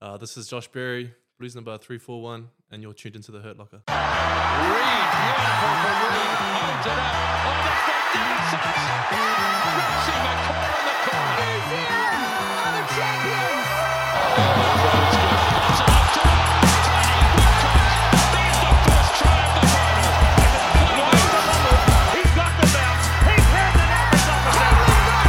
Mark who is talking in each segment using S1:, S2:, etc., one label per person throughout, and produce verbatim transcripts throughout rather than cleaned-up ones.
S1: Uh, this is Josh Berry, Blues number three four one, and you're tuned into the Hurt Locker.
S2: Reed, beautiful for Reed, holds it up. Oh, that's magnificent! Racing the corner in the corner.
S3: New Zealand are the champions!
S2: It's good. Pops it up to Tony Wilcox. There's the first try of the final. Put away from Lumley. He's got the bounce. He's had the knock. It's off the ground.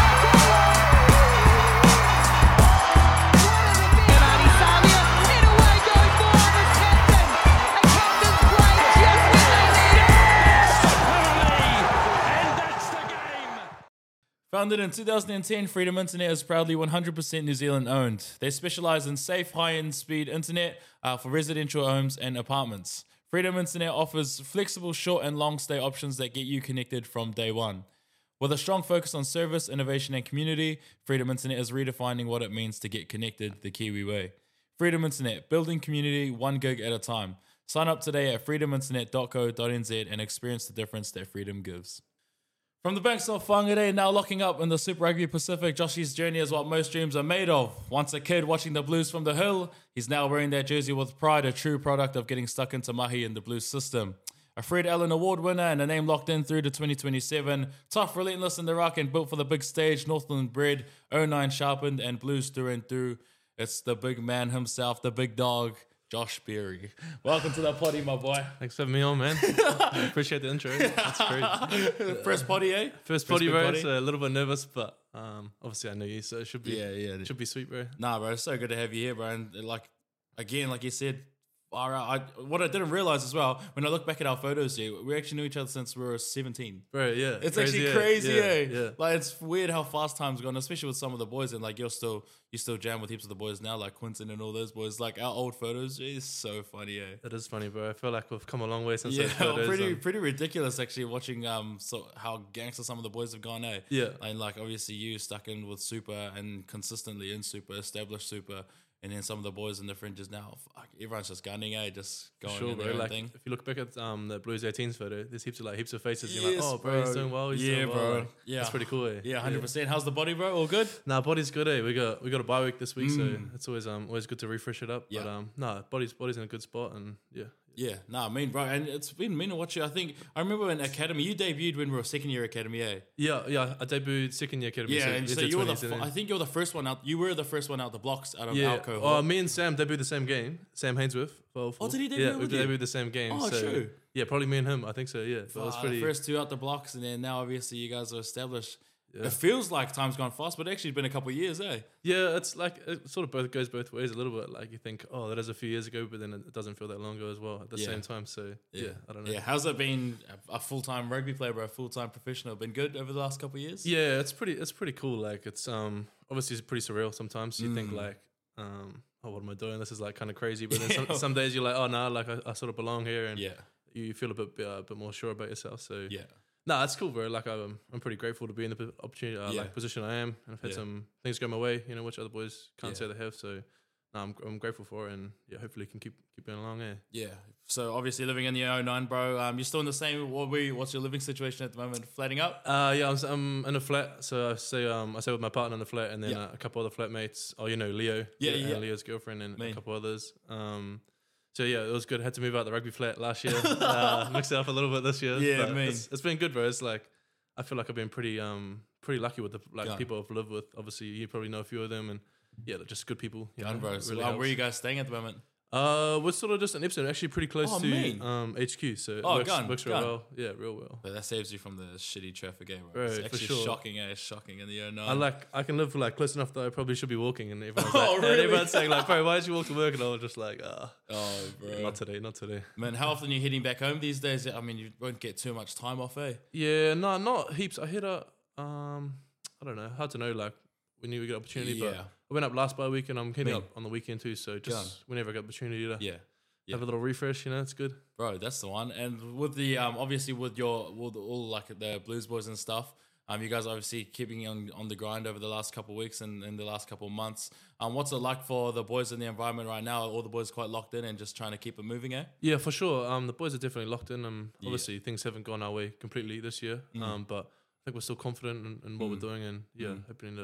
S4: Founded in two thousand ten, Freedom Internet is proudly one hundred percent New Zealand owned. They specialize in safe, high-end speed internet uh, for residential homes and apartments. Freedom Internet offers flexible short and long stay options that get you connected from day one. With a strong focus on service, innovation, and community, Freedom Internet is redefining what it means to get connected the Kiwi way. Freedom Internet, building community one gig at a time. Sign up today at freedom internet dot co dot n z and experience the difference that freedom gives. From the banks of Whangarei, now locking up in the Super Rugby Pacific, Joshy's journey is what most dreams are made of. Once a kid watching the Blues from the hill, he's now wearing that jersey with pride, a true product of getting stuck into mahi in the Blues system. A Fred Allen Award winner and a name locked in through to twenty twenty-seven. Tough, relentless in the ruck and built for the big stage. Northland bred, oh nine sharpened and Blues through and through. It's the big man himself, the big dog, Josh Berry. Welcome to the potty, my boy.
S1: Thanks for having me on, man. I appreciate the intro. That's great.
S4: First potty, eh?
S1: First potty, bro. So a little bit nervous, but um, obviously I know you, so it should be
S4: Yeah, yeah.
S1: should be sweet, bro.
S4: Nah, bro, it's so good to have you here, bro. And like, again, like you said, all right, I, what I didn't realize as well, when I look back at our photos here, we actually knew each other since we were seventeen.
S1: Bro, yeah.
S4: It's
S1: crazy,
S4: actually
S1: yeah,
S4: crazy,
S1: yeah,
S4: eh?
S1: Yeah.
S4: Like, it's weird how fast time's gone, especially with some of the boys. And like, you're still, you still jam with heaps of the boys now, like Quinton and all those boys. Like, our old photos is so funny, eh?
S1: It is funny, bro. I feel like we've come a long way since
S4: Yeah,
S1: those photos.
S4: pretty,
S1: um,
S4: pretty ridiculous actually watching um so how gangster some of the boys have gone, eh?
S1: Yeah.
S4: And like, obviously you stuck in with Super and consistently in Super, established Super. And then some of the boys in the fringes now, fuck, everyone's just gunning, eh? Just going
S1: Sure,
S4: in
S1: bro.
S4: their own
S1: Like,
S4: thing.
S1: if you look back at um the Blues eighteens photo, there's heaps of like heaps of faces. You're
S4: Yes,
S1: like, oh, bro, he's
S4: bro.
S1: doing well. He's
S4: Yeah,
S1: doing well.
S4: bro.
S1: Like,
S4: Yeah.
S1: that's pretty cool, eh?
S4: Yeah, hundred percent. How's the body, bro? All good?
S1: Nah, body's good, eh? We got we got a bye week this week, so
S4: Mm.
S1: it's always um always good to refresh it up.
S4: Yeah.
S1: But um, nah, body's body's in a good spot, and yeah.
S4: Yeah, nah, I mean, bro, and it's been mean to watch you. I think I remember in academy, you debuted when we were second year academy, eh?
S1: Yeah, yeah. I debuted second year academy.
S4: Yeah,
S1: so
S4: and so
S1: it's
S4: you were the.
S1: twenties,
S4: F-
S1: and then-
S4: I think you were the first one out. You were the first one out the blocks out of
S1: yeah.
S4: our cohort.
S1: Oh, me and Sam debuted the same game. Sam Hainsworth. Well,
S4: Oh, did he debut
S1: Yeah, we
S4: with you?
S1: debuted the same game.
S4: Oh,
S1: so,
S4: true.
S1: Yeah, probably me and him. I think so. Yeah, but it was
S4: Uh,
S1: pretty.
S4: the first two out the blocks, and then now obviously you guys are established.
S1: Yeah.
S4: It feels like time's gone fast, but actually it's been a couple of years, eh?
S1: Yeah, it's like it sort of both goes both ways a little bit. Like you think, oh, that is a few years ago, but then it doesn't feel that long ago as well at the
S4: Yeah.
S1: same time. So yeah, I don't know.
S4: Yeah, how's it been? A full time rugby player, bro, full time professional, been good over the last couple of years.
S1: Yeah, it's pretty. It's pretty cool. Like it's um obviously it's pretty surreal sometimes. You think
S4: Mm.
S1: like um oh what am I doing? This is like kind of crazy. But then
S4: Yeah.
S1: some, some days you're like oh no, like I, I sort of belong here, and
S4: yeah,
S1: you feel a bit uh, a bit more sure about yourself. So
S4: yeah.
S1: no, that's cool, bro. Like I'm I'm pretty grateful to be in the p- opportunity uh,
S4: Yeah.
S1: like position I am, and I've had
S4: Yeah.
S1: some things go my way, you know, which other boys can't
S4: Yeah.
S1: say they have. So no, I'm I'm grateful for it, and yeah, hopefully can keep keep going along. Yeah.
S4: Yeah. So obviously living in the oh nine, bro. Um, you're still in the same. What we? What's your living situation at the moment? Flatting up?
S1: Uh, yeah, I'm, s- I'm in a flat, so I stay um I stay with my partner in the flat, and then
S4: Yeah.
S1: uh, a couple other flatmates. Oh, you know Leo,
S4: Yeah,
S1: and
S4: yeah.
S1: Leo's girlfriend, and
S4: Me.
S1: a couple others. Um, so yeah, it was good. Had to move out the rugby flat last year. uh, mixed it up a little bit this year.
S4: Yeah,
S1: but
S4: mean.
S1: it's, it's been good, bro. It's like I feel like I've been pretty um pretty lucky with the like
S4: Yeah.
S1: people I've lived with. Obviously, you probably know a few of them, and yeah, they're just good people. you
S4: Gun,
S1: know,
S4: bro.
S1: it
S4: So,
S1: really
S4: um, where are
S1: helps.
S4: you guys staying at the moment?
S1: Uh, we're sort of just an Epsom, actually pretty close
S4: Oh,
S1: to
S4: mean.
S1: um H Q. So it
S4: Oh,
S1: works,
S4: gun,
S1: works real
S4: gun.
S1: well. Yeah, real well.
S4: But that saves you from the shitty traffic, eh, bro?
S1: Bro,
S4: It's
S1: for
S4: actually
S1: sure.
S4: shocking, eh? It's shocking in the oh nine.
S1: I like I can live like close enough that I probably should be walking, and everyone's
S4: Oh,
S1: like, and
S4: really?
S1: everyone's saying like, bro, why did you walk to work? And I was just like, ah,
S4: Oh, bro.
S1: not today, not today.
S4: Man, how often are you heading back home these days? I mean, you won't get too much time off, eh?
S1: Yeah, no, not heaps. I hit a um, I don't know, hard to know like when you get opportunity,
S4: Yeah.
S1: but I went up last by week, and I'm heading
S4: Mean.
S1: up on the weekend too. So just
S4: Gun.
S1: whenever I get opportunity to
S4: Yeah. Yeah.
S1: have a little refresh, you know, it's good.
S4: Bro, that's the one. And with the um, obviously with your with all like the Blues boys and stuff, um, you guys obviously keeping on on the grind over the last couple of weeks and, and the last couple of months. Um, what's it like for the boys in the environment right now? Are all the boys quite locked in and just trying to keep it moving, eh?
S1: Yeah, for sure. Um, the boys are definitely locked in. Um,
S4: Yeah.
S1: obviously things haven't gone our way completely this year.
S4: Mm.
S1: Um, but I think we're still confident in, in what
S4: Mm.
S1: we're doing, and yeah,
S4: Mm.
S1: hoping to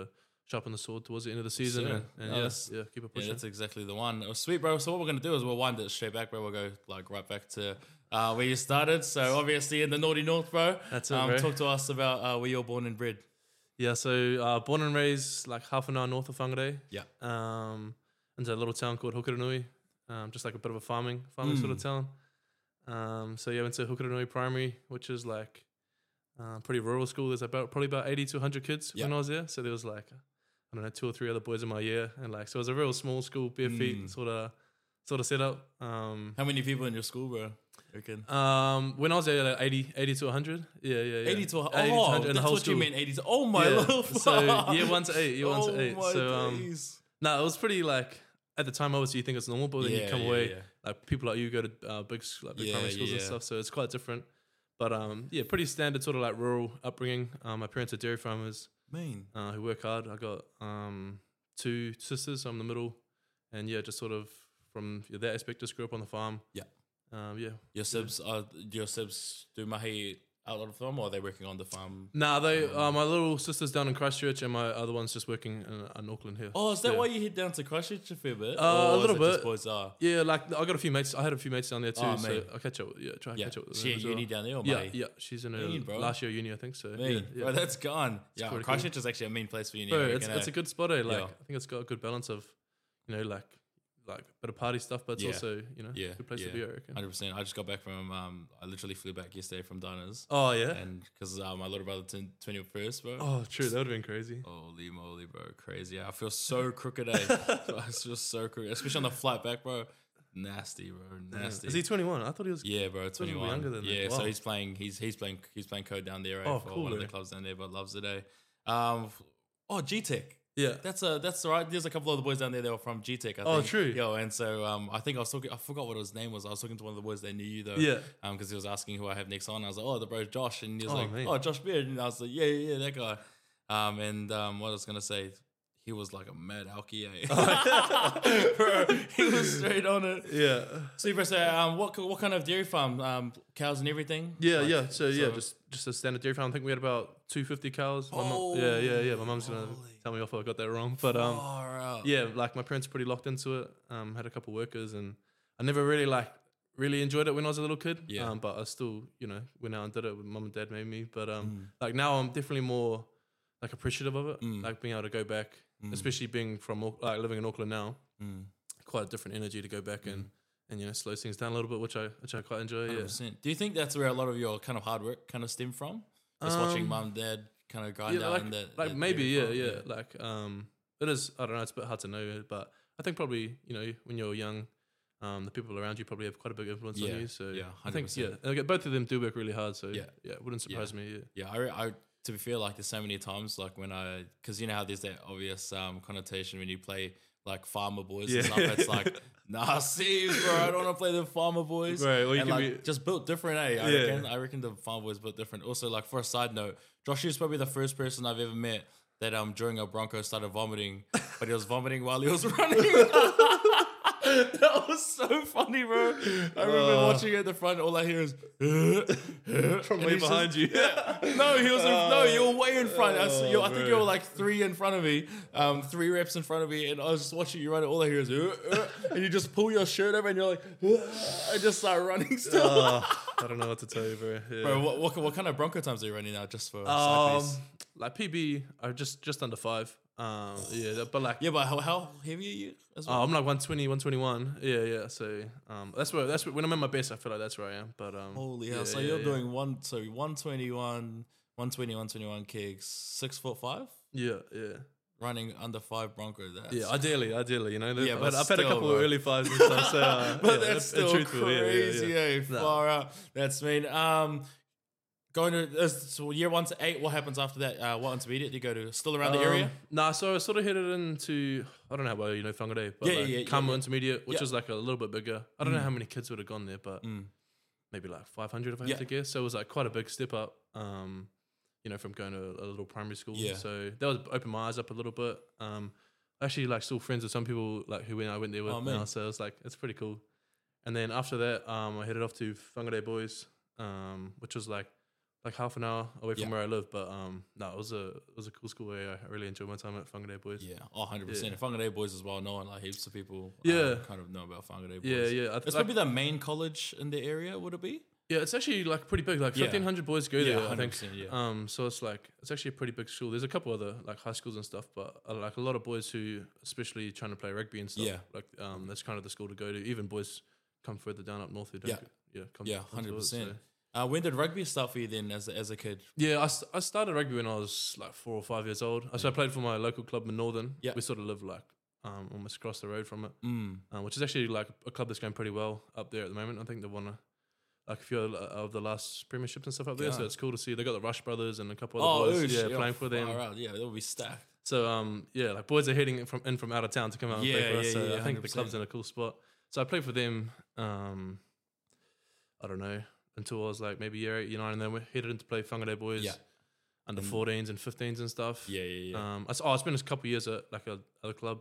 S1: sharpen the sword towards the end of the season.
S4: Sure.
S1: And, and
S4: No,
S1: yeah,
S4: that's-
S1: yeah, keep it
S4: Yeah,
S1: pushing.
S4: that's exactly the one. Oh, sweet, bro. So what we're gonna do is we'll wind it straight back, bro. We'll go like right back to uh, where you started. So obviously in the naughty north, bro.
S1: That's it,
S4: um,
S1: bro.
S4: Talk to us about uh, where you're born and bred.
S1: Yeah, so uh, born and raised like half an hour north of Whangarei.
S4: Yeah.
S1: Um, into a little town called Hukaranui, um, just like a bit of a farming, farming sort of town. Um, so yeah, went to Hukaranui Primary, which is like uh, pretty rural school. There's about probably about eighty to one hundred kids
S4: Yeah.
S1: when I was there. So there was like I don't know two or three other boys in my year, and like so it was a real small school, bare feet sort of sort of setup. Um,
S4: How many people in your school, bro? Reckon?
S1: um, when I was there, like eighty, eighty to one hundred. Yeah, yeah, yeah.
S4: eighty to a,
S1: eighty to
S4: oh,
S1: one hundred in
S4: that's
S1: the whole
S4: what
S1: school.
S4: you meant. Eighty to oh my
S1: Yeah.
S4: lord.
S1: So year one to eight, year one
S4: oh
S1: to eight.
S4: My
S1: So um,
S4: days.
S1: no, it was pretty like at the time. Obviously, you think it's normal, but then you
S4: Yeah,
S1: come
S4: yeah,
S1: away
S4: yeah.
S1: like people like you go to uh, big s- like big
S4: Yeah,
S1: primary schools and
S4: yeah.
S1: stuff, so it's quite different. But um, yeah, pretty standard sort of like rural upbringing. Um, my parents are dairy farmers
S4: mean.
S1: uh, who work hard. I got um two sisters, so I'm the middle, and yeah, just sort of from yeah, that aspect, just grew up on the farm.
S4: Yeah.
S1: Um, yeah.
S4: Your sibs, uh, your sibs do mahi out of the farm, or are they working on the farm?
S1: Nah, they uh, my little sister's down in Christchurch, and my other one's just working in, in Auckland here.
S4: Oh, is that
S1: Yeah.
S4: why you head down to Christchurch a fair bit?
S1: Uh,
S4: Or
S1: a
S4: is
S1: little
S4: it just
S1: bit.
S4: Boys are.
S1: Yeah, like I got a few mates. I had a few mates down there too,
S4: Oh,
S1: so
S4: man.
S1: I catch up. Yeah, try and
S4: Yeah,
S1: catch up with
S4: she
S1: them.
S4: at
S1: as well.
S4: uni down there, or
S1: Yeah,
S4: mahi?
S1: yeah, she's in her
S4: Mean, bro.
S1: last year uni, I think so.
S4: Mean,
S1: yeah, yeah.
S4: bro, that's gone. Yeah,
S1: pretty
S4: Christchurch is actually a mean place for uni.
S1: Bro,
S4: I
S1: it's,
S4: reckon,
S1: it's
S4: eh?
S1: a good spot. Eh? Like
S4: Yeah.
S1: I think it's got a good balance of, you know, like like a bit of party stuff, but it's
S4: Yeah.
S1: also you know,
S4: Yeah,
S1: good place
S4: yeah.
S1: to be. I reckon.
S4: Hundred percent. I just got back from. Um, I literally flew back yesterday from Diners,
S1: Oh yeah.
S4: and because uh, my little brother turned twenty-first, bro.
S1: Oh, true. That would have been crazy.
S4: Holy moly, bro, crazy! I feel so crooked, eh? I feel so crooked, especially on the flight back, bro. Nasty, bro, nasty.
S1: Is he twenty-one? I thought he was.
S4: Yeah, bro,
S1: he was a little
S4: twenty-one.
S1: younger than that.
S4: yeah, so
S1: Wow.
S4: he's playing. He's he's playing. He's playing code down there, right?
S1: Oh,
S4: for
S1: cool,
S4: one of the
S1: eh?
S4: clubs down there, but loves it, eh? Um, oh, G Tech.
S1: Yeah.
S4: That's a that's right. There's a couple of the boys down there that were from G Tech. I
S1: Oh,
S4: think.
S1: true.
S4: Yo, and so um, I think I was talking. I forgot what his name was. I was talking to one of the boys that knew you though.
S1: Yeah.
S4: Um, because he was asking who I have next on. I was like, oh, the bro Josh, and he was
S1: Oh,
S4: like,
S1: man.
S4: oh, Josh Beard, and I was like, yeah, yeah, yeah, that guy. Um, and um, what I was gonna say, he was like a mad alky, eh? Bro, he was straight on it.
S1: Yeah.
S4: Super. So, um, what what kind of dairy farm? Um, cows and everything.
S1: Yeah,
S4: Like,
S1: yeah. So yeah,
S4: so-
S1: just just a standard dairy farm. I think we had about two fifty cows. My mum, yeah, yeah, yeah. My mum's gonna tell me off if I got that wrong, but um,
S4: Far out.
S1: yeah, like my parents are pretty locked into it. Um, had a couple workers, and I never really like really enjoyed it when I was a little kid.
S4: Yeah.
S1: Um, but I still, you know, went out and did it. With mum and dad made me, but um,
S4: Mm.
S1: like now I'm definitely more like appreciative of it. Like being able to go back, especially being from Au- like living in Auckland now.
S4: Mm.
S1: Quite a different energy to go back and and you know slow things down a little bit, which I which I quite enjoy.
S4: one hundred
S1: Yeah.
S4: percent. Do you think that's where a lot of your kind of hard work kind of stem from? Just watching
S1: Um,
S4: mum and dad kind of grind
S1: Yeah,
S4: out
S1: like,
S4: in that.
S1: like
S4: that
S1: maybe, yeah,
S4: dairy
S1: yeah,
S4: farm?
S1: Like, um, it is. I don't know. It's a bit hard to know, but I think probably you know when you're young, um, the people around you probably have quite a big influence
S4: Yeah,
S1: on you. So
S4: yeah,
S1: I think yeah,
S4: one hundred percent.
S1: and again, both of them do work really hard. So
S4: Yeah.
S1: yeah, yeah, it wouldn't surprise me. Yeah.
S4: Yeah, I, re- I to be fair, like there's so many times like when I, because you know how there's that obvious um, connotation when you play like farmer boys
S1: Yeah.
S4: and stuff. It's like, nah, see, bro, I don't want to play the farmer boys.
S1: Right, or you
S4: and
S1: can
S4: like
S1: be-
S4: just built different, eh? I
S1: Yeah.
S4: reckon. I reckon the farmer boys built different. Also, like for a side note, Josh is probably the first person I've ever met that um during a Bronco started vomiting, but he was vomiting while he was running. That was so funny, bro. I remember
S1: Oh.
S4: watching it at the front. All I hear is
S1: From way behind you.
S4: no, he was in, no, you were way in front. I, s- you- I think
S1: bro.
S4: you were like three in front of me, um, three reps in front of me, and I was just watching you run. All I hear is, uh, uh, and you just pull your shirt over, and you're like, uh, and just start running still.
S1: Oh, I don't know what to tell you, bro. Yeah.
S4: Bro, what, what what kind of Bronco times are you running now? Just for
S1: um,
S4: side piece?
S1: like P B, are just just under five. Um, yeah, that- but like
S4: Yeah, but how, how heavy are you as well?
S1: Oh, I'm like one twenty, one twenty-one. Yeah, yeah. So um, that's where that's where, when I'm at my best, I feel like that's where I am. But um,
S4: Holy hell!
S1: yeah,
S4: So
S1: yeah,
S4: you're
S1: yeah.
S4: doing one, so one twenty-one, one twenty, one twenty-one kicks, six foot five,
S1: Yeah, yeah,
S4: running under five Bronco. That's
S1: yeah. Ideally, ideally, you know.
S4: Yeah,
S1: Yeah,
S4: but
S1: but I've had a
S4: still,
S1: couple
S4: bro.
S1: of early fives and stuff. So, uh,
S4: but
S1: yeah,
S4: that's
S1: it's-
S4: still
S1: it's truthful, yeah, yeah,
S4: crazy,
S1: yeah.
S4: eh?
S1: No.
S4: Far out. That's mean. Um, going to uh, so year one to eight. What happens after that? Uh, what intermediate do you go to? Still around the
S1: Um,
S4: area?
S1: Nah, so I was sort of headed into I don't know how well you know Whangarei, but
S4: Yeah,
S1: like
S4: yeah, yeah,
S1: Kamo
S4: yeah.
S1: Intermediate, which
S4: Yeah.
S1: is like a little bit bigger. I don't know how many kids would have gone there, but
S4: Mm.
S1: maybe like five hundred if I
S4: Yeah.
S1: had to guess. So it was like quite a big step up. Um, you know, from going to a, a little primary school.
S4: Yeah.
S1: So that was opened my eyes up a little bit. Um, actually like still friends with some people like who went I went there with
S4: Oh,
S1: now.
S4: man.
S1: So it was like it's pretty cool. And then after that, um, I headed off to Whangarei Boys, um, which was like like half an hour away from
S4: Yeah.
S1: where I live. But um, no, it was a it was a cool school area. I really enjoyed my time at Whangarei Boys.
S4: Yeah, oh, one hundred percent.
S1: Yeah.
S4: Whangarei Boys is well known. Like heaps of people
S1: Yeah.
S4: um, kind of know about Whangarei Boys.
S1: Yeah, yeah. I th-
S4: It's
S1: like-
S4: probably the main college in the area, would it be?
S1: Yeah, it's actually like pretty big. Like
S4: Yeah.
S1: fifteen hundred boys go
S4: Yeah,
S1: there. I
S4: one hundred
S1: think.
S4: percent, yeah.
S1: Um, so it's like it's actually a pretty big school. There's a couple other like high schools and stuff, but uh, like a lot of boys who, especially trying to play rugby and stuff.
S4: Yeah.
S1: Like um, that's kind of the school to go to. Even boys come further down up north who don't.
S4: Yeah.
S1: go- yeah, come
S4: Yeah,
S1: come to
S4: hundred
S1: it,
S4: percent.
S1: so.
S4: Uh, when did rugby start for you then, as a, as a kid?
S1: Yeah, I, st- I started rugby when I was like four or five years old. So I played for my local club in Northern.
S4: Yeah.
S1: We sort of live like um, almost across the road from it,
S4: Mm.
S1: uh, which is actually like a club that's going pretty well up there at the moment. I think they've won a, like a few of the- of the last premierships and stuff up there. So
S4: Yeah.
S1: it's cool to see. They got the Rush brothers and a couple
S4: Oh,
S1: of boys
S4: oosh,
S1: yeah, playing for them.
S4: far out. Yeah, they'll be stacked.
S1: So um yeah, like boys are heading in from in from out of town to come out and
S4: Yeah,
S1: play for us.
S4: yeah,
S1: So
S4: yeah,
S1: I think the
S4: one hundred percent.
S1: club's in a cool spot. So I played for them. Um, I don't know until I was like maybe year eight, year nine, and then we headed into play Whangarei Boys.
S4: Yeah.
S1: Under fourteens and fifteens and stuff.
S4: Yeah, yeah, yeah.
S1: Um, I, s- oh, I spent a couple years at like a other club.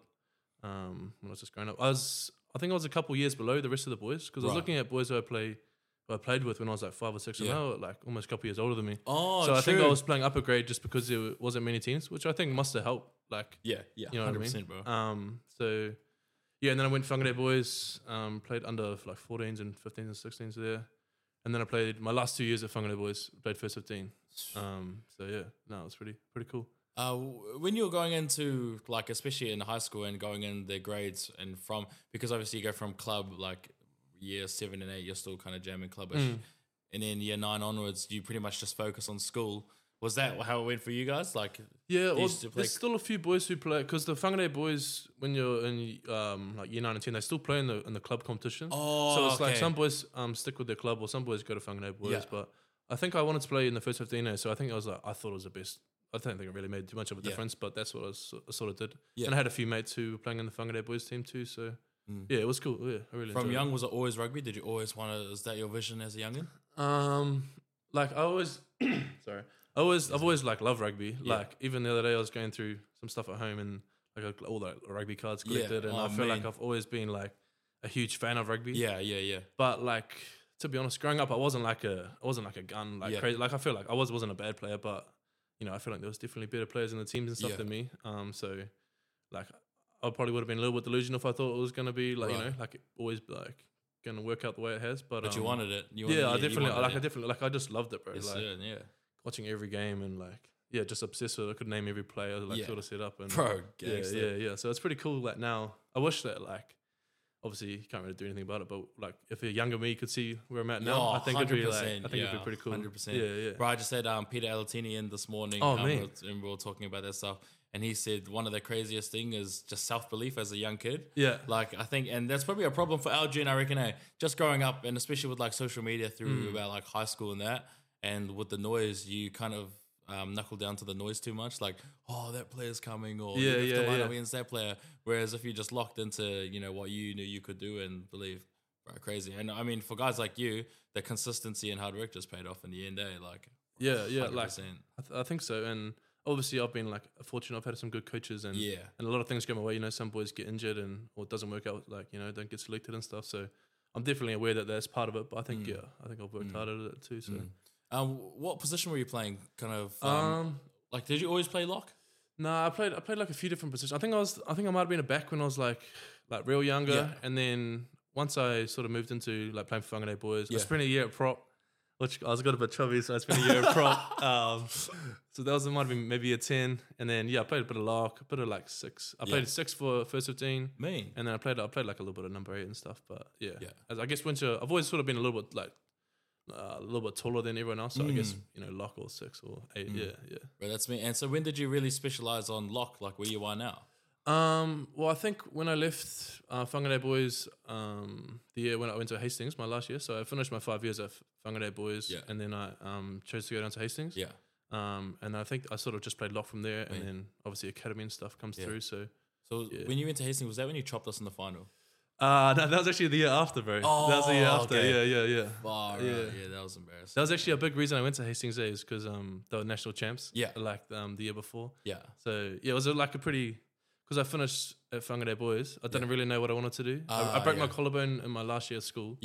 S1: Um, when I was just growing up, I was I think I was a couple years below the rest of the boys because I was
S4: Right.
S1: looking at boys who I play, who I played with when I was like five or six,
S4: Yeah.
S1: and they were like almost a couple years older than me.
S4: oh,
S1: so I think I
S4: true.
S1: was playing upper grade just because there wasn't many teams, which I think must have helped. Like,
S4: Yeah, yeah,
S1: you know
S4: hundred
S1: what I
S4: percent,
S1: mean?
S4: bro.
S1: Um, so yeah, and then I went Whangarei Boys, um, played under like fourteens and fifteens and sixteens there, and then I played my last two years at Whangarei Boys, played first fifteen. Um, so yeah, no, it was pretty pretty cool.
S4: Uh, w- when you were going into like, especially in high school and going in the grades and from, because obviously you go from club like year seven and eight, you're still kind of jamming clubbish,
S1: Mm.
S4: and then year nine onwards, you pretty much just focus on school. Was that how it went for you guys? Like,
S1: Yeah,
S4: They
S1: well,
S4: used to play-
S1: there's still a few boys who play because the Whangarei Boys, when you're in um, like year nine and ten, they still play in the in the club competition.
S4: oh,
S1: so it's like
S4: okay.
S1: some boys um stick with their club, or some boys go to Whangarei Boys.
S4: Yeah.
S1: But I think I wanted to play in the first fifteen there, so I think I was like I thought it was the best. I don't think it really made too much of a
S4: Yeah.
S1: difference, but that's what I, s- I sort of did.
S4: Yeah.
S1: And I had a few mates who were playing in the Whangarei Boys team too, so yeah, it was cool. Yeah, I really
S4: From
S1: enjoyed
S4: young, was it always rugby? Did you always want to? Is that your vision as a youngin?
S1: it. Um, like I always, sorry, I always I've always like loved rugby.
S4: Yeah.
S1: Like even the other day, I was going through some stuff at home and like all the rugby cards
S4: Yeah.
S1: collected, and
S4: Oh,
S1: I feel like
S4: man.
S1: I've always been like a huge fan of rugby.
S4: Yeah, yeah, yeah.
S1: But like to be honest, growing up, I wasn't like a I wasn't like a gun like
S4: Yeah.
S1: crazy. Like I feel like I was wasn't a bad player, but you know I feel like there was definitely better players in the teams and stuff
S4: Yeah.
S1: than me. Um, so like I probably would have been a little bit delusional if I thought it was gonna be like you
S4: Right.
S1: know like always like gonna work out the way it has. But
S4: But you
S1: um,
S4: wanted it. You wanted,
S1: yeah, I
S4: you
S1: definitely
S4: wanted
S1: like
S4: it.
S1: I definitely like I just loved it, bro.
S4: Yes,
S1: like
S4: sir, yeah.
S1: watching every game and like yeah, just obsessed with it. I could name every player like
S4: Yeah.
S1: sort of set up and
S4: Bro,
S1: yeah,
S4: gangster.
S1: yeah, yeah. So it's pretty cool. Like now, I wish that like obviously you can't really do anything about it, but like if a younger me could see where I'm at now,
S4: Oh,
S1: I think it'd be like I
S4: one hundred
S1: think
S4: percent,
S1: it'd be
S4: yeah,
S1: pretty cool.
S4: one hundred percent.
S1: Yeah, yeah.
S4: Bro, I just had um, Peter Alatini in this morning.
S1: Oh,
S4: um,
S1: man.
S4: with- and we were talking about that stuff. And he said one of the craziest thing is just self belief as a young kid.
S1: Yeah.
S4: Like I think, and that's probably a problem for our gen, I reckon. Eh? Just growing up, and especially with like social media through
S1: Mm.
S4: about like high school and that, and with the noise, you kind of um, knuckle down to the noise too much. Like, oh, that player's coming, or
S1: Yeah,
S4: you have
S1: yeah,
S4: to line
S1: yeah.
S4: up against that player. Whereas if you just locked into you know what you knew you could do and believe. Bro, crazy. And I mean, for guys like you, the consistency and hard work just paid off in the end, eh? Like,
S1: Yeah, yeah,
S4: one hundred
S1: like
S4: percent.
S1: I, th- I think so. And obviously, I've been like fortunate. I've had some good coaches, and
S4: Yeah.
S1: and a lot of things go my way. You know, some boys get injured, and or it doesn't work out. Like you know, don't get selected and stuff. So I'm definitely aware that that's part of it. But I
S4: Mm.
S1: think yeah, I think I've worked hard at it too. So
S4: Um, what position were you playing? Kind of, um,
S1: um,
S4: like, did you always play lock?
S1: no, I played I played like a few different positions. I think I was I think I might have been a back when I was like like real younger,
S4: Yeah.
S1: and then once I sort of moved into like playing for Whangarei Boys,
S4: Yeah.
S1: I spent a year at prop. Which I was got a bit chubby, so I spent a year at prop. Um, so that was might have been maybe a ten, and then yeah, I played a bit of lock, a bit of like six. I
S4: Yeah.
S1: played six for first fifteen,
S4: Me.
S1: and then I played I played like a little bit of number eight and stuff. But yeah,
S4: Yeah.
S1: As I guess once you're, I've always sort of been a little bit like uh, a little bit taller than everyone else. So I guess
S4: Mm.
S1: you know lock or six or eight. Yeah, yeah.
S4: Bro, that's me. And so when did you really specialize on lock, like where you are now?
S1: Um, well, I think when I left uh, Whangarei Boys, um, the year when I went to Hastings, my last year, so I finished my five years at Whangarei Boys,
S4: Yeah.
S1: and then I um, chose to go down to Hastings.
S4: Yeah.
S1: Um, and I think I sort of just played lock from there, and
S4: Yeah.
S1: then obviously academy and stuff comes
S4: Yeah.
S1: through. So,
S4: So
S1: Yeah.
S4: when you went to Hastings, was that when you chopped us in the final?
S1: uh, no, that was actually the year after, bro. that was the year
S4: Oh,
S1: after.
S4: okay.
S1: Yeah, yeah, yeah.
S4: Wow,
S1: Yeah.
S4: yeah. yeah, that was embarrassing.
S1: That was actually a big reason I went to Hastings A's because um, they were national champs.
S4: Yeah.
S1: like um, the year before.
S4: yeah.
S1: So yeah, it was a, like a pretty. Because I finished at Whangarei Boys, I didn't really know what I wanted to do. I, I
S4: Ah,
S1: broke my
S4: yeah.
S1: collarbone in my last year of school.
S4: Yeah.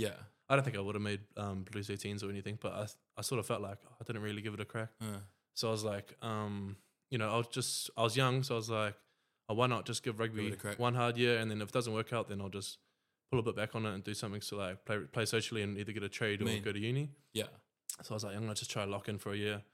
S1: I don't think I would have made um, Blues eighteens or anything, but I I sort of felt like I didn't really give it a crack.
S4: Uh,
S1: So I was like, um, you know, I was just I was young, so I was like, oh, why not just give rugby
S4: it a crack.
S1: one hard year, and then if it doesn't work out, then I'll just pull a bit back on it and do something to like play play socially and either get a trade or
S4: Mean.
S1: go to uni.
S4: yeah.
S1: So I was like, I'm gonna just try lock in for a year.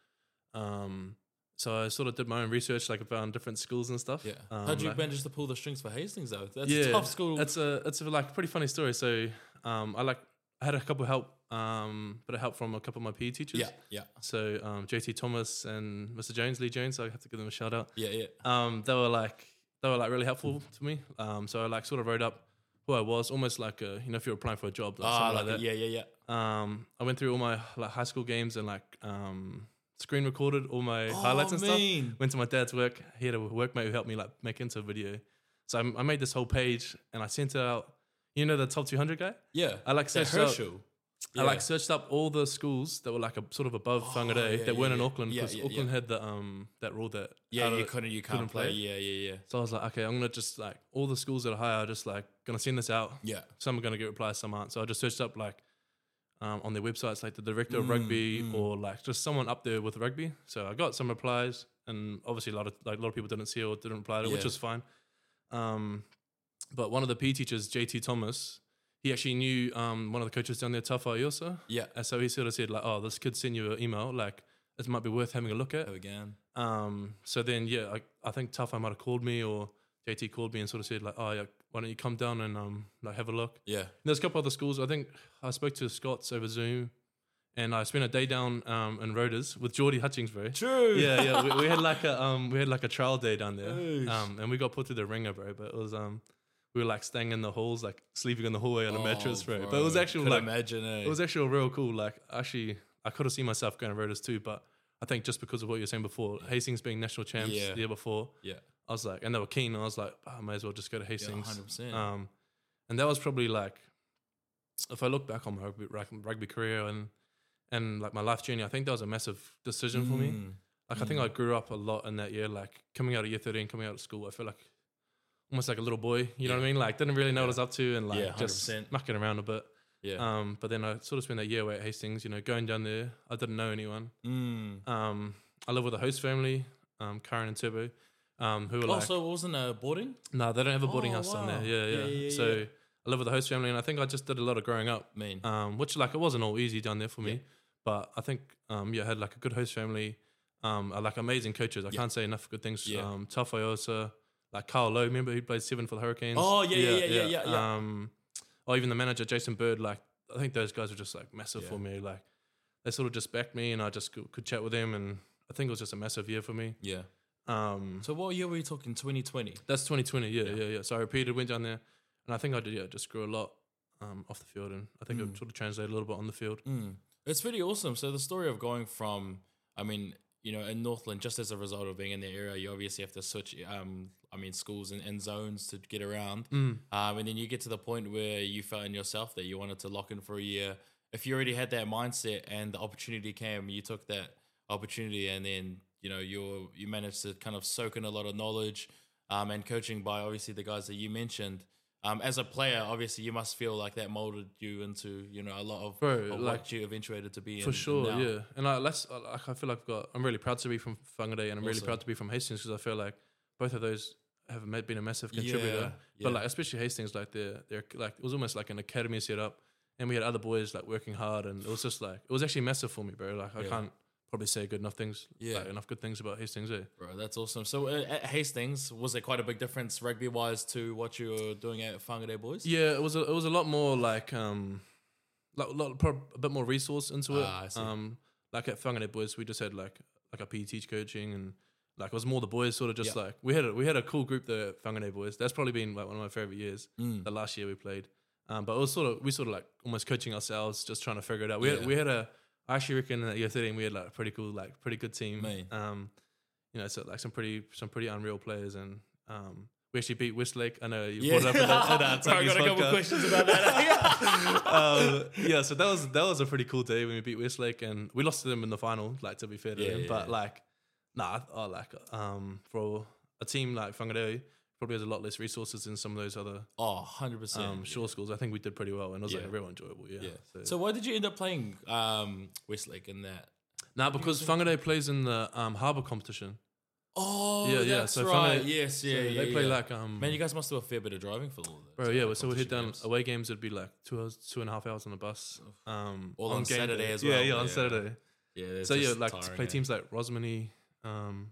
S1: Um, so I sort of did my own research, like I found different schools and stuff.
S4: Yeah.
S1: Um,
S4: How'd you
S1: like-
S4: manage to pull the strings for Hastings though? That's
S1: yeah,
S4: a tough school.
S1: It's a it's a like pretty funny story. So um, I like I had a couple of help, um, bit of help from a couple of my P E teachers.
S4: yeah, yeah,
S1: So um, J T Thomas and Mister Jones, Lee Jones. So I have to give them a shout out.
S4: yeah, yeah.
S1: Um, they were like they were like really helpful to me. Um, so I like sort of wrote up who I was, almost like a, you know, if you're applying for a job, like
S4: Ah,
S1: something
S4: like
S1: like
S4: a-
S1: that.
S4: yeah, yeah, yeah.
S1: Um, I went through all my like high school games and like um, screen recorded all my highlights and
S4: mean.
S1: stuff. Went to my dad's work. He had a workmate who helped me like make into a video. So I, I made this whole page and I sent it out. You know the top two hundred guy?
S4: Yeah.
S1: I like
S4: That
S1: searched up.
S4: Herschel.
S1: I like searched up all the schools that were like a sort of above Whangarei
S4: yeah,
S1: that weren't
S4: yeah,
S1: in
S4: yeah.
S1: Auckland
S4: Yeah,
S1: because
S4: yeah,
S1: Auckland
S4: yeah.
S1: had the um that rule that
S4: Yeah,
S1: out
S4: you
S1: of-
S4: couldn't, you can't
S1: couldn't
S4: play.
S1: play.
S4: Yeah, yeah, yeah.
S1: So I was like, okay, I'm gonna just like all the schools that are higher, just like gonna send this out.
S4: Yeah.
S1: Some are gonna get replies, some aren't. So I just searched up like um, on their websites, like the director of
S4: Mm,
S1: rugby or like just someone up there with rugby. So I got some replies, and obviously a lot of like a lot of people didn't see or didn't reply to it, which
S4: Yeah.
S1: was fine. Um, but one of the P E teachers, J T Thomas, he actually knew um, one of the coaches down there, Tafa Iosa.
S4: Yeah.
S1: And so he sort of said like, oh, this kid sent you an email, like it might be worth having a look at.
S4: Oh, again.
S1: Um, so then, yeah, I, I think Tafa might have called me or J T called me and sort of said like, oh, yeah, why don't you come down and um, like have a look?
S4: Yeah.
S1: There's a couple other schools. I think I spoke to Scots over Zoom, and I spent a day down um, in Roders with Geordie Hutchingsbury.
S4: True.
S1: Yeah, yeah. We, we had like a um, we had like a trial day down there,
S4: Oosh.
S1: um, and we got put through the ringer, bro. But it was um, we were like staying in the halls, like sleeping in the hallway on a mattress, bro. But it was actually
S4: Could
S1: like
S4: imagine, eh?
S1: it was actually real cool. Like actually, I could have seen myself going to Roders too, but I think just because of what you were saying before, Hastings being national champs
S4: Yeah.
S1: the year before,
S4: yeah.
S1: I was like, and they were keen. I was like, oh, I may as well just go to Hastings.
S4: one hundred percent.
S1: Um, and that was probably like, if I look back on my rugby, rugby, rugby career and and like my life journey, I think that was a massive decision for me.
S4: Mm.
S1: Like I think I grew up a lot in that year. Like coming out of year thirteen, coming out of school, I feel like almost like a little boy. You know what I mean? Like didn't really know what I was up to and like
S4: Yeah,
S1: just
S4: one hundred percent.
S1: mucking around a bit.
S4: Yeah.
S1: Um, but then I sort of spent that year away at Hastings. You know, going down there, I didn't know anyone.
S4: mm.
S1: Um, I live with a host family, um, Karen and Turbo, um, who were like,
S4: Also, wasn't a boarding?
S1: no, they don't have a boarding
S4: Oh,
S1: house down
S4: wow.
S1: there. Yeah, yeah.
S4: Yeah, yeah,
S1: so
S4: yeah.
S1: I live with a host family, and I think I just did a lot of growing up.
S4: Mean.
S1: Um, which like it wasn't all easy down there for
S4: Yeah.
S1: me, but I think um, yeah, I had like a good host family. Um, I like amazing coaches. I
S4: Yeah.
S1: can't say enough good things.
S4: Yeah.
S1: Um, Tough Iosa, like Carl Lowe, remember he played seven for the Hurricanes.
S4: Oh, yeah, yeah, yeah, yeah, yeah, yeah.
S1: Um, or even the manager Jason Bird. Like I think those guys were just like massive
S4: Yeah.
S1: for me. Like they sort of just backed me, and I just could, could chat with them, and I think it was just a massive year for me.
S4: Yeah.
S1: Um,
S4: So what year were you talking? twenty twenty?
S1: that's twenty twenty. Yeah, yeah, yeah. So I repeated, went down there, and I think I did. Yeah, just grew a lot um, off the field, and I think it sort of translated a little bit on the field.
S4: Mm. It's pretty awesome. So the story of going from, I mean, you know, in Northland, just as a result of being in the area, you obviously have to switch, um, I mean, schools and, and zones to get around.
S1: Mm.
S4: Um, and then you get to the point where you felt in yourself that you wanted to lock in for a year. If you already had that mindset and the opportunity came, you took that opportunity, and then, you know, you you managed to kind of soak in a lot of knowledge um, and coaching by obviously the guys that you mentioned. Um, as a player, obviously, you must feel like that molded you into, you know, a lot of,
S1: Bro,
S4: of
S1: like,
S4: what you eventuated to be.
S1: For
S4: in,
S1: sure,
S4: now.
S1: yeah. And I, let's, I, like, I feel like I've got, I'm really proud to be from Whangarei, and I'm really
S4: Also.
S1: proud to be from Hastings because I feel like both of those have ma- been a massive contributor.
S4: Yeah, yeah.
S1: But like, especially Hastings, like they're, they're like, it was almost like an academy set up, and we had other boys like working hard, and it was just like, it was actually massive for me, bro. Like I
S4: Yeah.
S1: can't probably say good enough things,
S4: Yeah.
S1: like, enough good things about Hastings, eh?
S4: Bro, that's awesome. So uh, at Hastings, was there quite a big difference rugby wise to what you were doing at Whangarei Boys?
S1: Yeah, it was a, it was a lot more like um, like a lot prob- a bit more resource into it.
S4: Ah, I see.
S1: Um, like at Whangarei Boys, we just had like like a P E teach coaching, and like it was more the boys sort of just
S4: Yeah.
S1: like we had a, we had a cool group there at Whangarei Boys. That's probably been like one of my favorite years.
S4: Mm.
S1: The last year we played, um, but it was sort of we sort of like almost coaching ourselves, just trying to figure it out. We
S4: Yeah.
S1: had, we had a I actually reckon in year thirteen we had like a pretty cool like pretty good team.
S4: Mate.
S1: Um, you know, so like some pretty some pretty unreal players, and um, we actually beat Westlake. I know you
S4: Yeah.
S1: brought it up in the, in the
S4: Bro, I got a couple
S1: podcast.
S4: questions about that.
S1: um, yeah, so that was that was a pretty cool day when we beat Westlake, and we lost to them in the final. Like to be fair to
S4: Yeah,
S1: them,
S4: yeah,
S1: but
S4: yeah.
S1: like, nah, I, I like um for a team like Whangarei probably has a lot less resources than some of those other
S4: Oh, one hundred percent.
S1: um, shore schools. I think we did pretty well, and it was like
S4: Yeah.
S1: real enjoyable. Yeah.
S4: Yeah.
S1: So,
S4: So why did you end up playing um, Westlake in that?
S1: now because Whangarei plays in the um, harbour competition.
S4: Oh,
S1: Yeah, yeah,
S4: that's
S1: so
S4: right.
S1: Whangarei-
S4: yes, yeah,
S1: so
S4: yeah.
S1: they play
S4: yeah.
S1: like um.
S4: Man, you guys must do a fair bit of driving for all of that.
S1: Bro, yeah, so we head down
S4: games.
S1: away games. It'd be like two hours, two and a half hours on the bus. Um,
S4: All on
S1: game
S4: Saturday
S1: day.
S4: as
S1: Yeah,
S4: well.
S1: yeah, on
S4: Yeah.
S1: Saturday.
S4: Yeah, it's
S1: So yeah,
S4: just
S1: like to
S4: tiring,
S1: play
S4: eh?
S1: teams like Rosmini, um,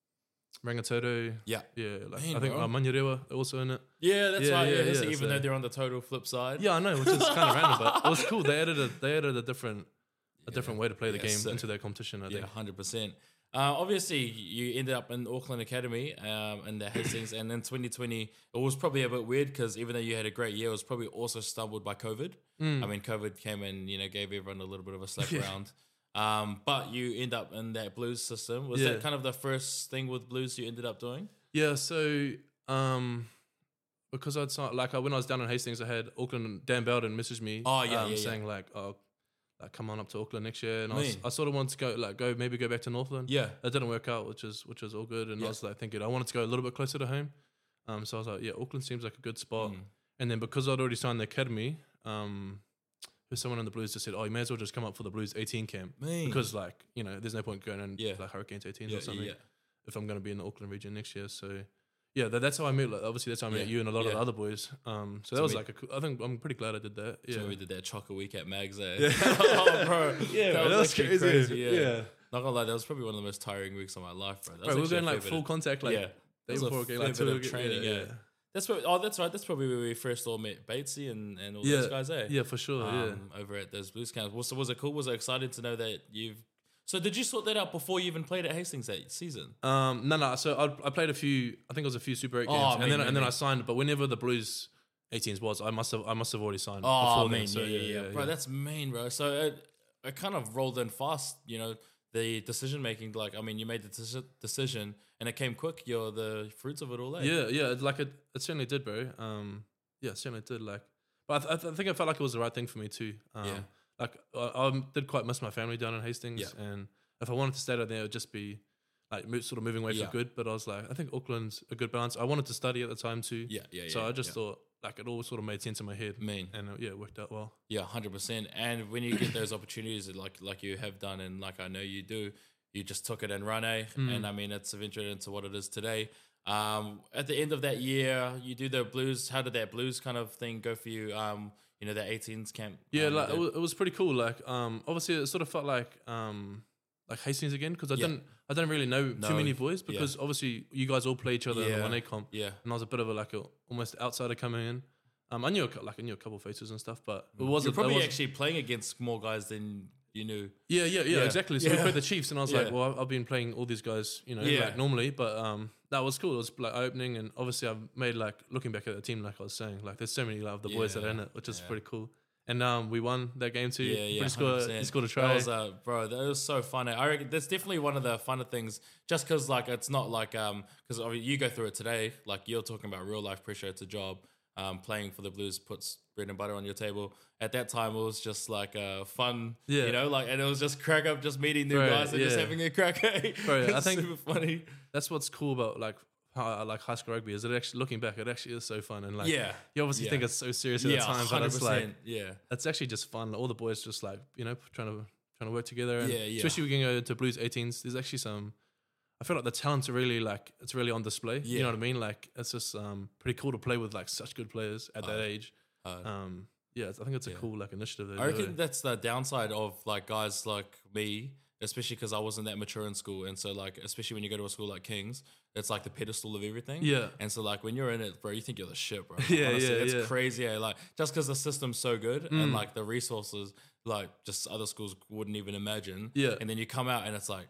S1: Rangatoto.
S4: Yeah.
S1: Yeah, like
S4: Man,
S1: I think
S4: bro.
S1: uh, Manyarewa also in it.
S4: Yeah, that's
S1: Yeah,
S4: right. Yeah,
S1: yeah,
S4: so
S1: yeah,
S4: even
S1: so-
S4: though they're on the total flip side.
S1: Yeah, I know, which is kind of random, but it was cool. They added a they added a different a different way to play the
S4: Yeah,
S1: game
S4: sick.
S1: into their competition. I
S4: Yeah,
S1: think.
S4: one hundred percent. Uh, obviously, you ended up in Auckland Academy um, in the Hastings, and then twenty twenty, it was probably a bit weird because even though you had a great year, it was probably also stumbled by COVID.
S1: Mm.
S4: I mean, COVID came and, you know, gave everyone a little bit of a slap
S1: Yeah.
S4: around. Um, but you end up in that blues system. Was
S1: Yeah.
S4: that kind of the first thing with blues you ended up doing?
S1: Yeah, so um, because I'd signed, like I, when I was down in Hastings, I had Auckland Dan Belden message me.
S4: Oh, yeah,
S1: um,
S4: yeah, yeah.
S1: saying like, oh, like come on up to Auckland next year, and I, was,
S4: Mean.
S1: I sort of wanted to go like go maybe go back to Northland.
S4: Yeah.
S1: It didn't work out, which is which is all good, and
S4: Yeah.
S1: I was like thinking I wanted to go a little bit closer to home. Um, so I was like, yeah, Auckland seems like a good spot.
S4: Mm.
S1: And then because I'd already signed the academy, um, there's someone in the Blues just said, oh, you may as well just come up for the Blues eighteen camp
S4: Mean.
S1: because like you know there's no point going in
S4: Yeah.
S1: like Hurricanes eighteens
S4: Yeah,
S1: or something
S4: yeah.
S1: if I'm going to be in the Auckland region next year. So yeah, that, that's how I met. Like, obviously, that's how I met
S4: Yeah,
S1: you and a lot of
S4: yeah.
S1: the other boys. Um, so that
S4: So
S1: was
S4: we-
S1: like a cool, I think I'm pretty glad I did that. Yeah,
S4: So we did that chocker week at Mags, eh?
S1: Yeah.
S4: oh, bro.
S1: yeah,
S4: that
S1: man,
S4: was, actually crazy. Yeah.
S1: yeah.
S4: Not gonna lie, that was probably one of the most tiring weeks of my life, bro. That
S1: Bro, we were
S4: actually
S1: doing
S4: a
S1: like
S4: fair bit
S1: full
S4: of-
S1: contact, like
S4: yeah.
S1: day
S4: That was a
S1: before, game,
S4: fair
S1: like
S4: bit
S1: two
S4: of
S1: weeks-
S4: training, yeah. That's probably, oh, that's right. That's probably where we first all met Batesy and, and all
S1: Yeah,
S4: those guys, eh?
S1: yeah, for sure. yeah.
S4: Um, over at those Blues camps. Was, was it cool? Was it excited to know that you've? So did you sort that out before you even played at Hastings that season?
S1: Um, no, no. So I, I played a few. I think it was a few Super Eight
S4: Oh,
S1: games, and
S4: man,
S1: then
S4: man,
S1: and then
S4: man.
S1: I signed. But whenever the Blues eighteens was, I must have I must have already signed.
S4: Oh
S1: before
S4: man,
S1: then. So,
S4: yeah, yeah, yeah, bro. That's mean, bro. So it, it kind of rolled in fast, you know. The decision making, like, I mean, you made the deci- decision and it came quick. You're the fruits of it all, eh?
S1: yeah, yeah. It's like it, it certainly did, bro. Um, yeah, it certainly did. Like, but I, th- I, th- I think I felt like it was the right thing for me too. Um,
S4: Yeah.
S1: Like I, I did quite miss my family down in Hastings,
S4: Yeah.
S1: and if I wanted to stay down there, it would just be like mo- sort of moving away
S4: Yeah.
S1: for good. But I was like, I think Auckland's a good balance. I wanted to study at the time too.
S4: Yeah, yeah,
S1: So
S4: yeah,
S1: I just
S4: yeah.
S1: thought like it all sort of made sense in my head.
S4: Mean.
S1: And uh, yeah, it worked out well.
S4: Yeah, hundred percent. And when you get those opportunities, like like you have done, and like I know you do, you just took it and run, eh?
S1: Mm.
S4: And I mean, it's eventuated into what it is today. Um, at the end of that year, you do the blues. How did that blues kind of thing go for you? Um, you know, the eighteens camp.
S1: Yeah,
S4: um,
S1: like
S4: that-
S1: it was, it was pretty cool. Like, um, obviously it sort of felt like um, like Hastings again because I
S4: Yeah.
S1: didn't I didn't really know
S4: No,
S1: too many boys
S4: yeah.
S1: because obviously you guys all play each other in
S4: Yeah,
S1: the one A comp,
S4: yeah.
S1: and I was a bit of a like a almost outsider coming in. Um, I knew a, cou- like I knew a couple faces and stuff, but it wasn't.
S4: You're probably
S1: it wasn't-
S4: actually playing against more guys than you knew.
S1: yeah, yeah, yeah,
S4: Yeah.
S1: exactly. So we
S4: Yeah.
S1: played the Chiefs, and I was
S4: Yeah.
S1: like, well, I've- I've been playing all these guys, you know,
S4: Yeah.
S1: like normally, but um, that was cool. It was like opening, and obviously I've made like looking back at the team, like I was saying, like there's so many like, of the boys that are in
S4: Yeah,
S1: it, which is
S4: yeah.
S1: pretty cool. And um, we won that game too.
S4: Yeah, yeah,
S1: He scored,
S4: one hundred
S1: he
S4: percent.
S1: scored a try.
S4: That was, uh, bro, that was so fun. I reckon that's definitely one of the funner things. Just because, like, it's not like um, because you go through it today. Like you're talking about real life pressure. It's a job. Um, playing for the Blues puts bread and butter on your table. At that time, it was just like uh, fun.
S1: Yeah.
S4: you know, like, and it was just crack up, just meeting new
S1: Bro,
S4: guys and just
S1: yeah.
S4: having a crack. eh?
S1: Bro, I
S4: It's
S1: think-
S4: super funny.
S1: That's what's cool about like how I like high school rugby is it actually looking back, it actually is so fun and like
S4: Yeah.
S1: you obviously
S4: Yeah.
S1: think it's so serious at
S4: Yeah,
S1: the time, but
S4: hundred
S1: it's like
S4: percent. Yeah,
S1: it's actually just fun. All the boys just like you know trying to trying to work together. And
S4: Yeah, yeah.
S1: Especially we can go to Blues eighteens. There's actually some. I feel like the talents are really like it's really on display. You
S4: Yeah.
S1: know what I mean? Like it's just um pretty cool to play with like such good players at that
S4: Uh,
S1: age.
S4: uh,
S1: Um, yeah, I think it's a
S4: yeah.
S1: cool like initiative. they're
S4: I reckon
S1: doing.
S4: that's the downside of like guys like me, especially because I wasn't that mature in school, and so like especially when you go to a school like King's, it's like the pedestal of everything.
S1: Yeah.
S4: and so like when you're in it, bro, you think you're the shit, bro.
S1: Yeah,
S4: Honestly,
S1: yeah,
S4: it's
S1: yeah.
S4: crazy. Eh? Like just because the system's so good
S1: Mm.
S4: and like the resources, like just other schools wouldn't even imagine.
S1: Yeah.
S4: and then you come out and it's like.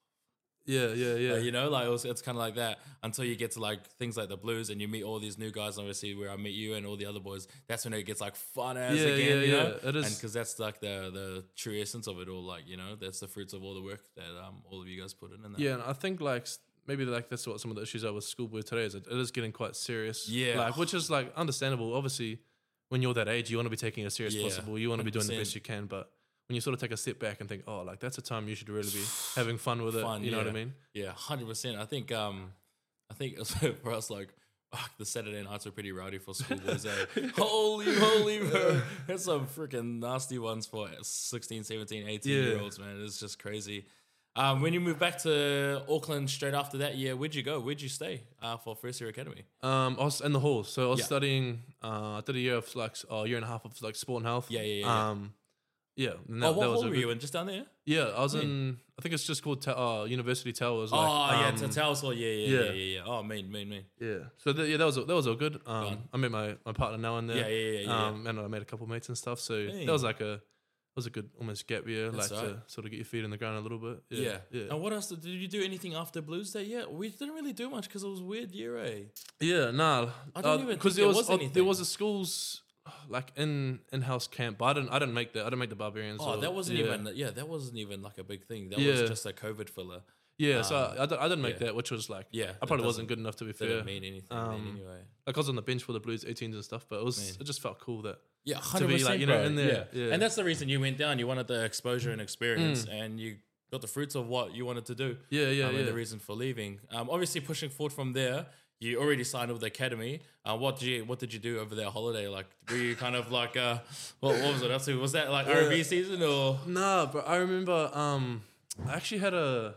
S1: Yeah, yeah, yeah.
S4: Uh, you know, like it was, it's kind of like that until you get to like things like the Blues and you meet all these new guys. Obviously, where I meet you and all the other boys, that's when it gets like fun as
S1: Yeah,
S4: again.
S1: yeah,
S4: you
S1: yeah.
S4: know,
S1: It is.
S4: and because that's like the the true essence of it all. Like you know, that's the fruits of all the work that um all of you guys put in. in that.
S1: Yeah, and I think like s- maybe like that's what some of the issues are with schoolboy today is it, it is getting quite serious.
S4: Yeah.
S1: like which is like understandable. Obviously, when you're that age, you want to be taking it as serious as
S4: Yeah,
S1: possible. You want to be doing the
S4: one hundred
S1: best you can, but when you sort of take a step back and think, oh, like that's a time you should really be having fun with it.
S4: Fun,
S1: you know what I
S4: yeah.
S1: mean?
S4: Yeah, hundred percent. I think um, I think for us like Fuck, the Saturday nights are pretty rowdy for schoolboys. eh? Holy, holy, bro. There's some freaking nasty ones for sixteen, seventeen, eighteen
S1: Yeah.
S4: year olds, man. It's just crazy. Um, when you moved back to Auckland straight after that year, where'd you go? Where'd you stay uh, for first year academy?
S1: Um, I was in the hall, so I was
S4: Yeah.
S1: studying. Uh, I did a year of like a year and a half of like sport and health.
S4: Yeah, yeah, yeah, yeah.
S1: Um, yeah. and
S4: Oh,
S1: that,
S4: what
S1: that was
S4: hall
S1: a
S4: were
S1: good-
S4: you in? Just down there?
S1: Yeah, I was in. I think it's just called Ta- uh, University Towers. Like,
S4: oh, yeah,
S1: um,
S4: to Towers Hall. Yeah, yeah,
S1: yeah.
S4: yeah, yeah, yeah. Oh, mean, mean, mean.
S1: Yeah. So th- yeah, that was that was all good. Um,
S4: Fun.
S1: I met my, my partner now and there.
S4: Yeah, yeah, yeah, yeah,
S1: Um, and I made a couple mates and stuff. So
S4: Hey.
S1: that was like a that was a good almost gap year,
S4: That's
S1: like
S4: right.
S1: to sort of get your feet in the ground a little bit.
S4: Yeah.
S1: Yeah. Yeah.
S4: And what else? Did, did you do anything after Blues Day? Yeah, we didn't really do much because it was a weird year, eh?
S1: Yeah, nah.
S4: I don't even
S1: because
S4: think
S1: there
S4: there
S1: was,
S4: was
S1: uh,
S4: anything.
S1: there was a school's like in in house camp, but I didn't I didn't make that. I didn't make the Barbarians.
S4: Oh,
S1: or-
S4: that wasn't
S1: yeah.
S4: even yeah, that wasn't even like a big thing. That
S1: Yeah.
S4: was just a COVID filler.
S1: Yeah, so
S4: um,
S1: I, I, didn't- I didn't make
S4: yeah.
S1: that, which was like
S4: Yeah,
S1: I
S4: that
S1: probably
S4: doesn't-
S1: wasn't good enough to be fair.
S4: Didn't mean anything then
S1: Um,
S4: anyway.
S1: Like I was on the bench for the Blues eighteens and stuff, but it was
S4: Man.
S1: it just felt cool that
S4: Yeah,
S1: to
S4: hundred
S1: be
S4: percent.
S1: like you know in there. Yeah,
S4: And that's the reason you went down. You wanted the exposure and experience, and you got the fruits of what you wanted to do.
S1: yeah, yeah,
S4: um,
S1: yeah.
S4: And the reason for leaving. Um, obviously pushing forward from there. You already signed with the academy. Uh, what did you What did you do over that holiday? Like, were you kind of like, uh, what, what was it up to? Was that like R and B season or?
S1: Nah, but I remember um I actually had a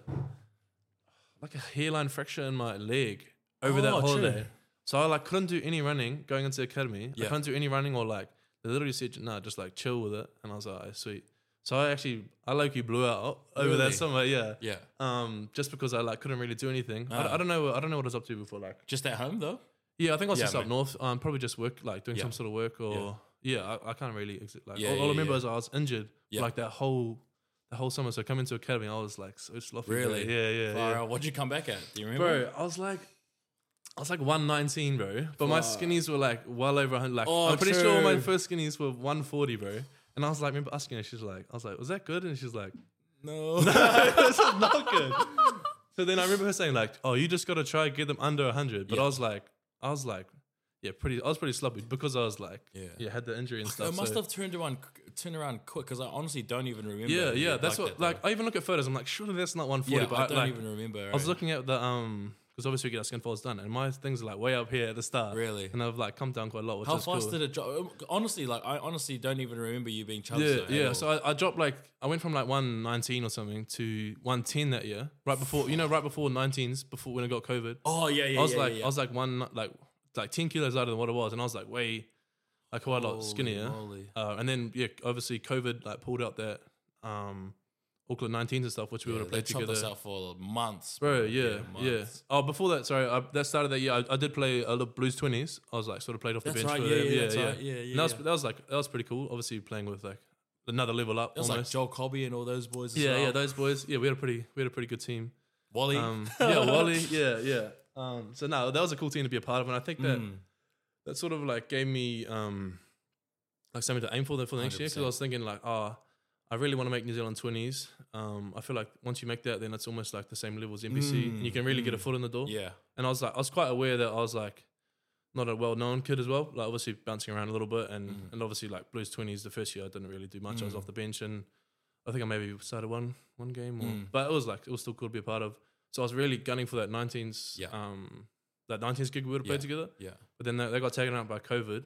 S1: like a hairline fracture in my leg over that
S4: Oh, true.
S1: holiday. So I like couldn't do any running going into the academy.
S4: Yeah.
S1: I couldn't do any running or like they literally said nah, just like chill with it. And I was like, oh, sweet. So I actually I like you blew out over
S4: Really?
S1: that summer, yeah.
S4: Yeah,
S1: Um, just because I like couldn't really do anything. I,
S4: Ah.
S1: I don't know. I don't know what I was up to before. Like,
S4: just at home though.
S1: yeah, I think I was
S4: Yeah,
S1: just up
S4: man.
S1: north. Um, probably just work, like doing
S4: Yeah.
S1: some sort of work, or yeah, I, I can't really exit. Like,
S4: Yeah,
S1: all, all
S4: yeah,
S1: I remember
S4: yeah.
S1: is I was injured
S4: Yeah.
S1: for like that whole, the whole summer. So coming to academy, I was like so sloppy. bro.
S4: Really?
S1: Yeah, yeah,
S4: Far
S1: yeah.
S4: out. What'd you come back at? Do you remember?
S1: Bro, I was like, I was like one nineteen, bro. But my
S4: Fuck.
S1: skinnies were like well over one hundred. Like,
S4: Oh,
S1: I'm pretty sure my
S4: true.
S1: first skinnies were one forty, bro. And I was like, remember asking her, she's like, I was like, was that good? And she's like,
S4: No.
S1: this is not good. So then I remember her saying like, "Oh, you just got to try and get them under one hundred." But
S4: Yeah.
S1: I was like, I was like, yeah, pretty. I was pretty sloppy because I was like,
S4: Yeah.
S1: yeah, had the injury and stuff.
S4: It must
S1: so-
S4: have turned around, turned around quick because I honestly don't even remember.
S1: Yeah,
S4: it
S1: yeah. That's
S4: like
S1: what.
S4: that,
S1: Like
S4: though.
S1: I even look at photos. I'm like, surely that's not one forty.
S4: yeah,
S1: but
S4: I
S1: I,
S4: don't
S1: like,
S4: even remember.
S1: I was
S4: right?
S1: looking at the um because obviously we get our skin folds done, and my things are like way up here at the start.
S4: Really?
S1: And I've like come down quite a lot. Which
S4: How
S1: is
S4: fast
S1: cool.
S4: did it drop? Honestly, like I honestly don't even remember you being chubby.
S1: Yeah, yeah. So I, I dropped like I went from like one nineteen or something to one ten that year. Right before you know, right before nineteens, before when I got COVID.
S4: oh yeah, yeah.
S1: I was
S4: yeah,
S1: like
S4: yeah, yeah.
S1: I was like one like like ten kilos lighter than what it was, and I was like way like quite a lot
S4: Holy
S1: skinnier.
S4: moly.
S1: Uh, and then yeah, obviously COVID like pulled out that um Auckland nineteens and stuff, which we
S4: Yeah,
S1: would have
S4: they
S1: played
S4: chopped
S1: together.
S4: us out for months,
S1: Bro, yeah, yeah.
S4: months.
S1: Oh, before that, sorry, I, that started that year. I, I did play a little Blues twenties. I was like sort of played off
S4: That's
S1: the bench
S4: right,
S1: for
S4: yeah,
S1: them.
S4: yeah, that's right, yeah, yeah,
S1: And that was
S4: yeah.
S1: that was like that was pretty cool. Obviously playing with like another level up.
S4: It was like
S1: almost.
S4: Joel Cobby and all those boys. As
S1: yeah,
S4: well.
S1: yeah, those boys. Yeah, we had a pretty we had a pretty good team.
S4: Wally.
S1: Um, yeah, Wally. Yeah, yeah. Um, so no, that was a cool team to be a part of, and I think that
S4: Mm.
S1: that sort of like gave me um like something to aim for the for the next year, because I
S4: one hundred percent.
S1: was thinking like, oh, I really want to make New Zealand twenties. Um, I feel like once you make that, then it's almost like the same level as N B C, and you can really get a foot in the door.
S4: Yeah.
S1: And I was like, I was quite aware that I was like not a well-known kid as well. Like obviously bouncing around a little bit, and
S4: Mm.
S1: and obviously like Blues twenties the first year I didn't really do much. I was off the bench, and I think I maybe started one one game, or,
S4: Mm.
S1: but it was like it was still cool to be a part of. So I was really gunning for that nineteens,
S4: Yeah.
S1: um, that nineteens gig we would have played
S4: Yeah.
S1: together.
S4: Yeah.
S1: But then they, they got taken out by COVID.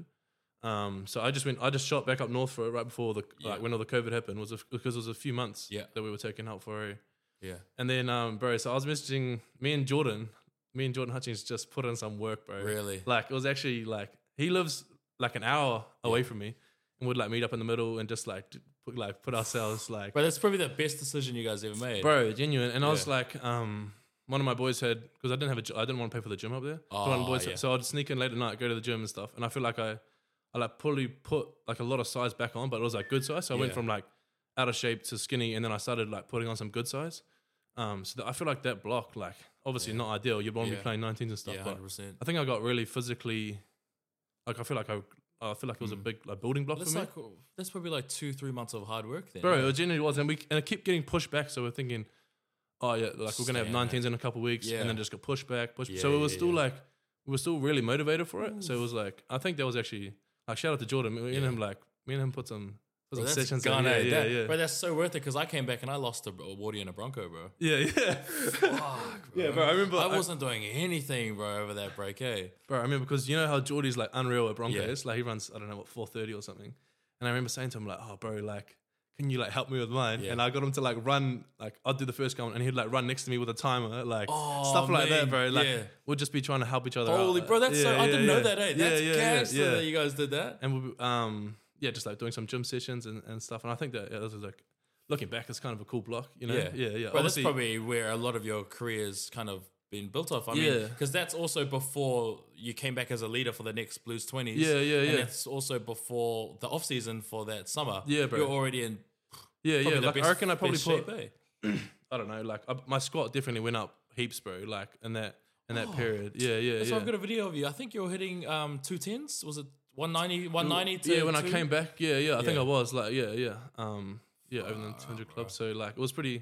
S1: Um, so I just went, I just shot back up north for it right before the
S4: Yeah.
S1: like when all the COVID happened, was a, because it was a few months
S4: Yeah.
S1: that we were taken out for. A,
S4: Yeah.
S1: and then, um, bro, so I was messaging me and Jordan, me and Jordan Hutchings just put in some work, bro.
S4: Really?
S1: Like it was actually like he lives like an hour away from me, and would like meet up in the middle and just like d- put like put ourselves like,
S4: But that's probably the best decision you guys ever made.
S1: bro, genuine. And I was
S4: Yeah.
S1: like, um, one of my boys had, because I didn't have a, gy- I didn't want to pay for the gym up there. So one of the
S4: Oh,
S1: boys,
S4: yeah.
S1: so I'd sneak in late at night, go to the gym and stuff, and I feel like I, I like probably put like a lot of size back on, but it was like good size. So I went
S4: Yeah.
S1: from like out of shape to skinny, and then I started like putting on some good size. Um, so that I feel like that block, like obviously
S4: Yeah.
S1: not ideal. You'd want to
S4: Yeah.
S1: be playing nineteens and stuff,
S4: Yeah,
S1: but
S4: hundred percent.
S1: I think I got really physically, like I feel like I, I feel like it was a big like building block
S4: That's
S1: for me.
S4: like that's probably like two, three months of hard work then.
S1: Bro, it genuinely was, and we and it kept getting pushed back. So we're thinking, oh yeah, like we're gonna have
S4: Stay in
S1: nineteens in a couple of weeks,
S4: Yeah.
S1: and then just got pushed back, pushed.
S4: Yeah,
S1: so it was
S4: yeah,
S1: still
S4: yeah.
S1: like we were still really motivated for it. So it was like I think that was actually like shout out to Jordan. Me and
S4: Yeah.
S1: him like me and him put some
S4: So
S1: Bro,
S4: that's
S1: sessions,
S4: gone,
S1: yeah,
S4: eh?
S1: yeah,
S4: That-
S1: yeah.
S4: Bro, that's so worth it because I came back and I lost a, a Wardy and a Bronco, bro.
S1: Yeah, yeah.
S4: Fuck, bro.
S1: Yeah, bro, I remember-
S4: I
S1: I-
S4: wasn't doing anything, bro, over that break, eh?
S1: Bro, I remember because you know how Geordie's like unreal at Broncos.
S4: Yeah.
S1: Like he runs, I don't know what, four thirty or something. And I remember saying to him like, "Oh, bro, like, can you like help me with mine?"
S4: Yeah.
S1: And I got him to like run, like I'd do the first count, and he'd like run next to me with a timer, like
S4: Oh,
S1: stuff like
S4: man,
S1: that, bro. Like
S4: yeah.
S1: we'll just be trying to help each other
S4: Holy,
S1: out.
S4: bro, that's so,
S1: Yeah,
S4: I
S1: yeah,
S4: didn't
S1: yeah.
S4: know that, eh? That's
S1: yeah, yeah,
S4: gas
S1: yeah,
S4: that
S1: yeah.
S4: you guys did that.
S1: And we, um, yeah, just like doing some gym sessions and, and stuff. And I think that yeah, this is like looking back, it's kind of a cool block, you know?
S4: Yeah,
S1: yeah, yeah.
S4: Bro, that's
S1: Obviously-
S4: probably where a lot of your career's kind of been built off. I mean,
S1: Yeah.
S4: because that's also before you came back as a leader for the next Blues twenties.
S1: Yeah, yeah,
S4: And
S1: yeah.
S4: that's also before the off season for that summer.
S1: Yeah, bro.
S4: You're already in
S1: yeah,
S4: probably
S1: yeah.
S4: the
S1: Like
S4: best,
S1: I reckon I probably
S4: best
S1: put,
S4: shape, eh?
S1: I don't know, like I, my squat definitely went up heaps, bro. Like in that in that period. Yeah, yeah,
S4: So
S1: yeah.
S4: I've got a video of you. I think you were hitting um two tens. Was it one ninety, one ninety to
S1: yeah, when I
S4: two?
S1: came back, yeah, yeah, I think
S4: Yeah.
S1: I was like, yeah, yeah, um, yeah, over the two hundred club. So like, it was pretty.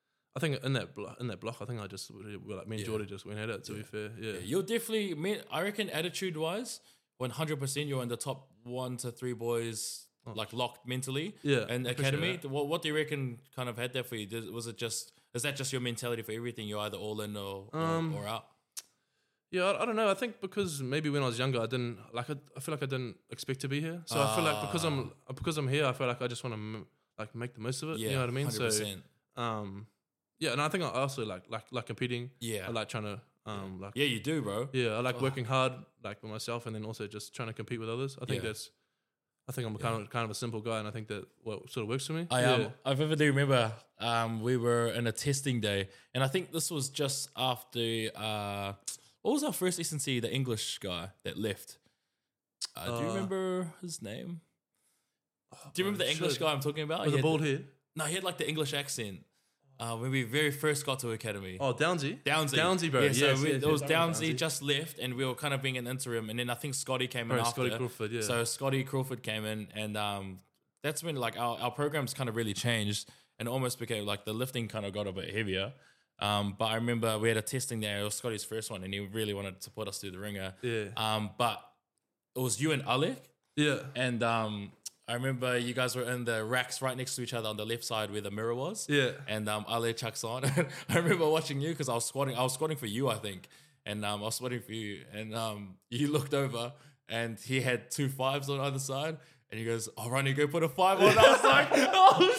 S1: I think in that block, in that block, I think I just we were like me and
S4: Yeah.
S1: Jordy just went at it. To be fair, yeah,
S4: Yeah, you're definitely, man, I reckon attitude wise, one hundred percent you're in the top one to three boys, like locked mentally.
S1: Oh. Yeah,
S4: And
S1: I appreciate
S4: academy,
S1: that.
S4: what, what do you reckon kind of had that for you? Does, was it just, is that just your mentality for everything? You're either all in or, or,
S1: Um,
S4: or out?
S1: yeah. I, I don't know. I think because maybe when I was younger, I didn't like. I, I feel like I didn't expect to be here. So I feel like because I'm because I'm here, I feel like I just want to m- like make the most of it.
S4: Yeah,
S1: you know what I mean?
S4: one hundred percent.
S1: So um, yeah, and I think I also like like like competing.
S4: Yeah.
S1: I like trying to um like
S4: Yeah, you do, bro.
S1: Yeah, I like working hard, like with myself, and then also just trying to compete with others. I think
S4: Yeah.
S1: that's, I think I'm a kind of kind of a simple guy, and I think that what sort of works for me.
S4: I
S1: yeah.
S4: um, I vividly remember um, we were in a testing day, and I think this was just after uh, what was our first S and C, the English guy that left. Uh, do you
S1: Uh,
S4: remember his name? Do you remember the
S1: I
S4: English
S1: should.
S4: guy I'm talking about?
S1: with
S4: He
S1: a
S4: had
S1: bald
S4: the-
S1: head.
S4: No, he had like the English accent. Uh, when we very first got to academy.
S1: Oh, Downsy.
S4: Downsy.
S1: Downsy, bro.
S4: Yeah, so
S1: Yes,
S4: we,
S1: yes,
S4: it was
S1: yes, I remember
S4: Downsy
S1: Downsy.
S4: just left, and we were kind of being an interim. And then I think Scotty came in
S1: Bro,
S4: after.
S1: Scotty Crawford, yeah.
S4: So Scotty Crawford came in, and um, that's when like our, our programs kind of really changed, and it almost became like the lifting kind of got a bit heavier. Um, but I remember we had a testing there. It was Scotty's first one, and he really wanted to put us through the ringer.
S1: Yeah.
S4: Um, but it was you and Alec,
S1: Yeah.
S4: and um, I remember you guys were in the racks right next to each other on the left side where the mirror was.
S1: Yeah.
S4: And um, Ale chucks on. I remember watching you because I was squatting. I was squatting for you, I think, and um, I was squatting for you. And um, you looked over, and he had two fives on either side. And he goes, "Oh, Ronnie, go put a five on." I was like, "Oh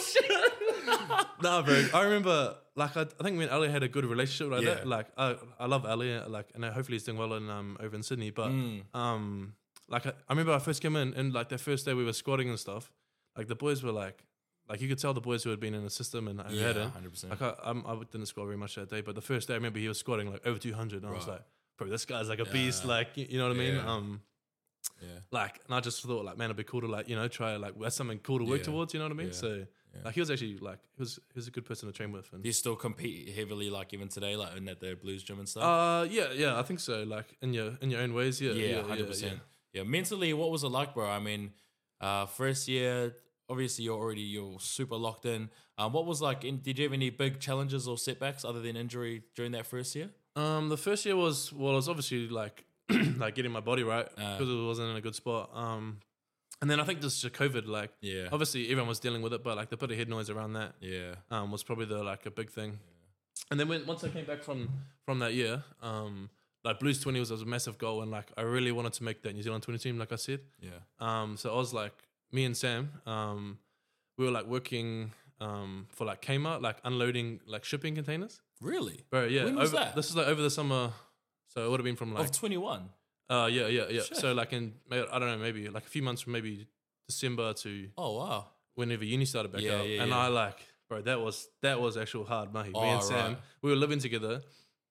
S4: shit!"
S1: Nah, bro. I remember, like, I, I think me and Ali had a good relationship like
S4: Yeah.
S1: that. Like, I, I love Ali, like, and hopefully he's doing well in um over in Sydney. But
S4: Mm.
S1: um, like, I, I remember I first came in, and like the first day we were squatting and stuff. Like the boys were like, like you could tell the boys who had been in the system and who
S4: Yeah,
S1: hadn't.
S4: one hundred percent.
S1: Like I, I'm, I didn't squat very much that day, but the first day I remember he was squatting like over two hundred, and I was
S4: Right.
S1: like, bro, this guy's like a beast.
S4: Yeah.
S1: Like, you, you know what I mean?
S4: Yeah.
S1: Um,
S4: Yeah.
S1: like, and I just thought like, man, it'd be cool to like, you know, try like that's something cool to work
S4: Yeah.
S1: towards. You know what I mean?
S4: Yeah.
S1: So
S4: Yeah.
S1: like, he was actually like, he was he was a good person to train with. And
S4: Do you still compete heavily, like even today, like in at the Blues gym and stuff?
S1: uh, yeah, yeah, I think so. Like in your in your own ways, yeah,
S4: yeah,
S1: yeah,
S4: hundred
S1: yeah,
S4: percent.
S1: yeah.
S4: Yeah, mentally, what was it like, bro? I mean, uh, first year, obviously you're already you're super locked in. Um, what was like? In, did you have any big challenges or setbacks other than injury during that first year?
S1: Um, the first year was well, it was obviously like like getting my body right
S4: Uh.
S1: because it wasn't in a good spot. Um, and then I think just COVID, like
S4: Yeah.
S1: obviously everyone was dealing with it, but like the bit of head noise around that
S4: Yeah,
S1: um was probably the like a big thing. And then when once I came back from from that year, um, like Blues twenty was, was a massive goal, and like I really wanted to make that New Zealand twenty team, like I said.
S4: yeah,
S1: Um, so I was like me and Sam, um, we were like working um for like Kmart, like unloading like shipping containers.
S4: really?
S1: Bro, yeah.
S4: When was
S1: over,
S4: that?
S1: This is like over the summer, so it would have been from like
S4: Of twenty one.
S1: uh yeah yeah yeah.
S4: Shit.
S1: So like in may- I don't know, maybe like a few months from maybe December to
S4: Oh wow.
S1: whenever uni started back
S4: Yeah,
S1: up,
S4: yeah,
S1: and
S4: yeah.
S1: I like bro that was that was actual hard mahi.
S4: Oh,
S1: Me and Sam,
S4: right.
S1: we were living together.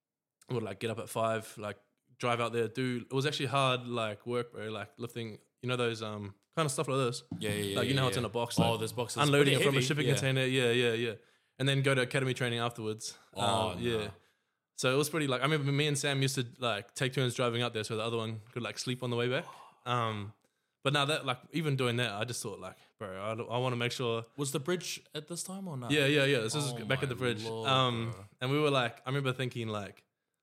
S1: We would like get up at five, like drive out there, do it was actually hard like work, bro. Like lifting, you know those um kind of stuff like this.
S4: Yeah, yeah, yeah.
S1: Like you know
S4: yeah,
S1: how it's in
S4: yeah.
S1: a box.
S4: Oh,
S1: like,
S4: there's boxes.
S1: unloading
S4: But
S1: it from a
S4: they're
S1: shipping
S4: heavy,
S1: container. Yeah, yeah, yeah. And then go to academy training afterwards.
S4: Oh,
S1: Um, yeah.
S4: no.
S1: So it was pretty like I remember me and Sam used to like take turns driving up there so the other one could like sleep on the way back. Um, but now that like even doing that, I just thought like, bro, I, don't- I want to make sure.
S4: Was the bridge at this time or not?
S1: Yeah, yeah, yeah. This is
S4: Oh
S1: back
S4: my
S1: at the bridge.
S4: Lord,
S1: um,
S4: bro.
S1: and we were like, I remember thinking like,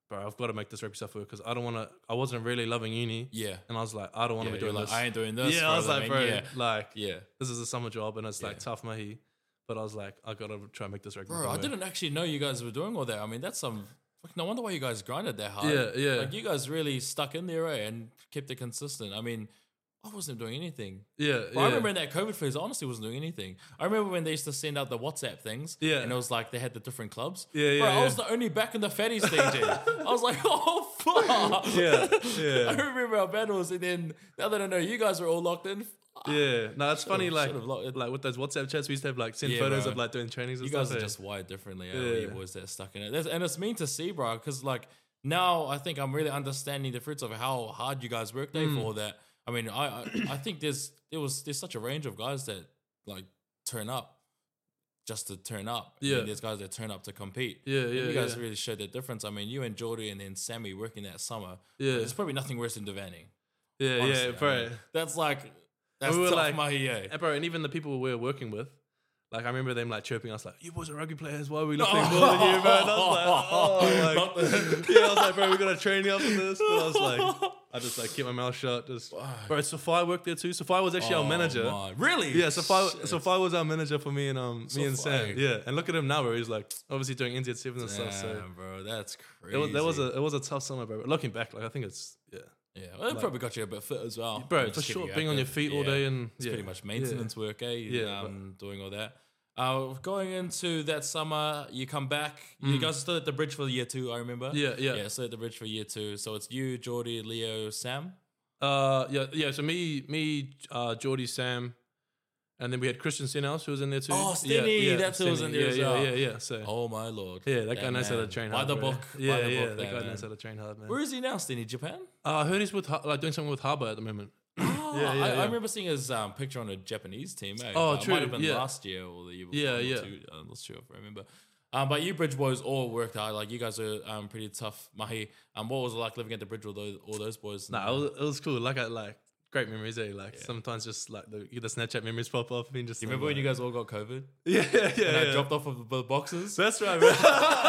S1: bro, I've got to make this rugby stuff work because I don't want to. I wasn't really loving uni.
S4: Yeah.
S1: And I was like, I don't want to
S4: Yeah,
S1: be doing
S4: you're like,
S1: this.
S4: I ain't doing this.
S1: yeah,
S4: for
S1: I
S4: a
S1: was like,
S4: living.
S1: bro,
S4: Yeah.
S1: like,
S4: Yeah.
S1: this is a summer job and it's like
S4: Yeah.
S1: tough mahi. But I was like, I got to try and make this rugby.
S4: Bro,
S1: thing
S4: I
S1: work.
S4: didn't actually know you guys were doing all that. I mean, that's some. No wonder why you guys grinded that hard.
S1: Yeah, yeah.
S4: Like you guys really stuck in there, right, and kept it consistent. I mean, I wasn't doing anything.
S1: Yeah,
S4: But
S1: yeah.
S4: I remember in that COVID phase, I honestly wasn't doing anything. I remember when they used to send out the WhatsApp things.
S1: Yeah.
S4: And it was like they had the different clubs.
S1: Yeah, yeah,
S4: Bro, I
S1: yeah.
S4: was the only back in the fatty stage. I was like, oh, fuck.
S1: Yeah,
S4: I
S1: yeah,
S4: remember our battles, and then now that I know you guys were all locked in,
S1: yeah. No, it's funny. Like,
S4: should've locked it.
S1: like with those WhatsApp chats, we used to have like send
S4: Yeah,
S1: photos
S4: bro.
S1: of like doing trainings and
S4: you guys
S1: stuff.
S4: are
S1: eh?
S4: just wired differently. Yeah.
S1: Yeah.
S4: You boys that are stuck in it. That's, and it's mean to see, bro, because like now I think I'm really understanding the fruits of how hard you guys work day
S1: Mm.
S4: for that. I mean, I, I I think there's there was there's such a range of guys that like turn up just to turn up. I
S1: Yeah.
S4: mean, there's guys that turn up to compete.
S1: Yeah,
S4: And
S1: yeah,
S4: you guys
S1: yeah.
S4: really showed that difference. I mean, you and Jordy and then Sammy working that summer.
S1: Yeah.
S4: There's probably nothing worse than Devaney.
S1: Yeah,
S4: Honestly,
S1: yeah,
S4: I
S1: bro.
S4: mean, that's like that's
S1: We were
S4: tough
S1: like-
S4: mahi, eh?
S1: Yeah, bro, and even the people we were working with, like I remember them like chirping us like, "You boys are rugby players. Why are we lifting more than you, bro?" And I was like, "Oh,
S4: Not
S1: like,
S4: the-
S1: yeah." I was like, "Bro, we gotta train you up on this." But I was like, I just like keep my mouth shut. Just, bro, Sophia worked there too. Sophia was actually
S4: Oh,
S1: our manager.
S4: my. Really?
S1: Yeah, Sophia,
S4: Shit.
S1: Sophia was our manager for me and um me and
S4: Sophia.
S1: Sam. Yeah, and look at him now, bro. He's like obviously doing N Z sevens and stuff. So
S4: Damn, bro, that's crazy.
S1: it was, that was a it was a tough summer, bro. Looking back, like I think it's yeah,
S4: yeah. Well, it probably got you a bit fit as well,
S1: bro,
S4: I mean,
S1: for
S4: just keeping
S1: sure.
S4: you
S1: Being on your
S4: active.
S1: feet all
S4: Yeah.
S1: day and
S4: It's
S1: yeah,
S4: pretty much maintenance work, eh?
S1: Yeah,
S4: um, doing all that. Uh, going into that summer, you come back. You guys are still at the bridge for year two, I remember.
S1: Mm. Yeah, yeah.
S4: yeah. Still at the bridge for year two. So it's you, Geordie, Leo, Sam.
S1: Uh, yeah, yeah. So me, me, uh, Geordie, Sam, and then we had Christian Stenhouse who was in there too.
S4: Oh,
S1: yeah,
S4: Stenny,
S1: yeah,
S4: that's who was in there
S1: yeah,
S4: as
S1: yeah,
S4: well.
S1: Yeah, yeah, So
S4: Oh my lord.
S1: yeah, that guy knows how to
S4: man.
S1: train
S4: by
S1: hard.
S4: the
S1: bro.
S4: book.
S1: Yeah,
S4: by the
S1: yeah.
S4: book,
S1: that
S4: there,
S1: guy
S4: man.
S1: knows how to train hard, man.
S4: Where is he now, Stenny? Japan?
S1: Uh, I heard he's with Har- like doing something with Harbour at the moment.
S4: Oh,
S1: Yeah, yeah,
S4: I,
S1: yeah.
S4: I remember seeing his um, picture on a Japanese team. Eh?
S1: Oh,
S4: But It
S1: true,
S4: might have been
S1: yeah.
S4: last year or the year before.
S1: Yeah,
S4: or
S1: yeah.
S4: two, I'm not sure if I remember. Um, but you Bridge boys all worked hard. Like you guys are um, pretty tough mahi. Um, what was it like living at the bridge with all those, all those boys?
S1: Nah, it was, it was cool. Like I like great memories. Eh? Like sometimes just like the, the Snapchat memories pop up. I mean, just
S4: You remember when you guys all got COVID?
S1: Yeah, yeah, yeah.
S4: And I
S1: yeah.
S4: dropped off of the boxes?
S1: That's right, man.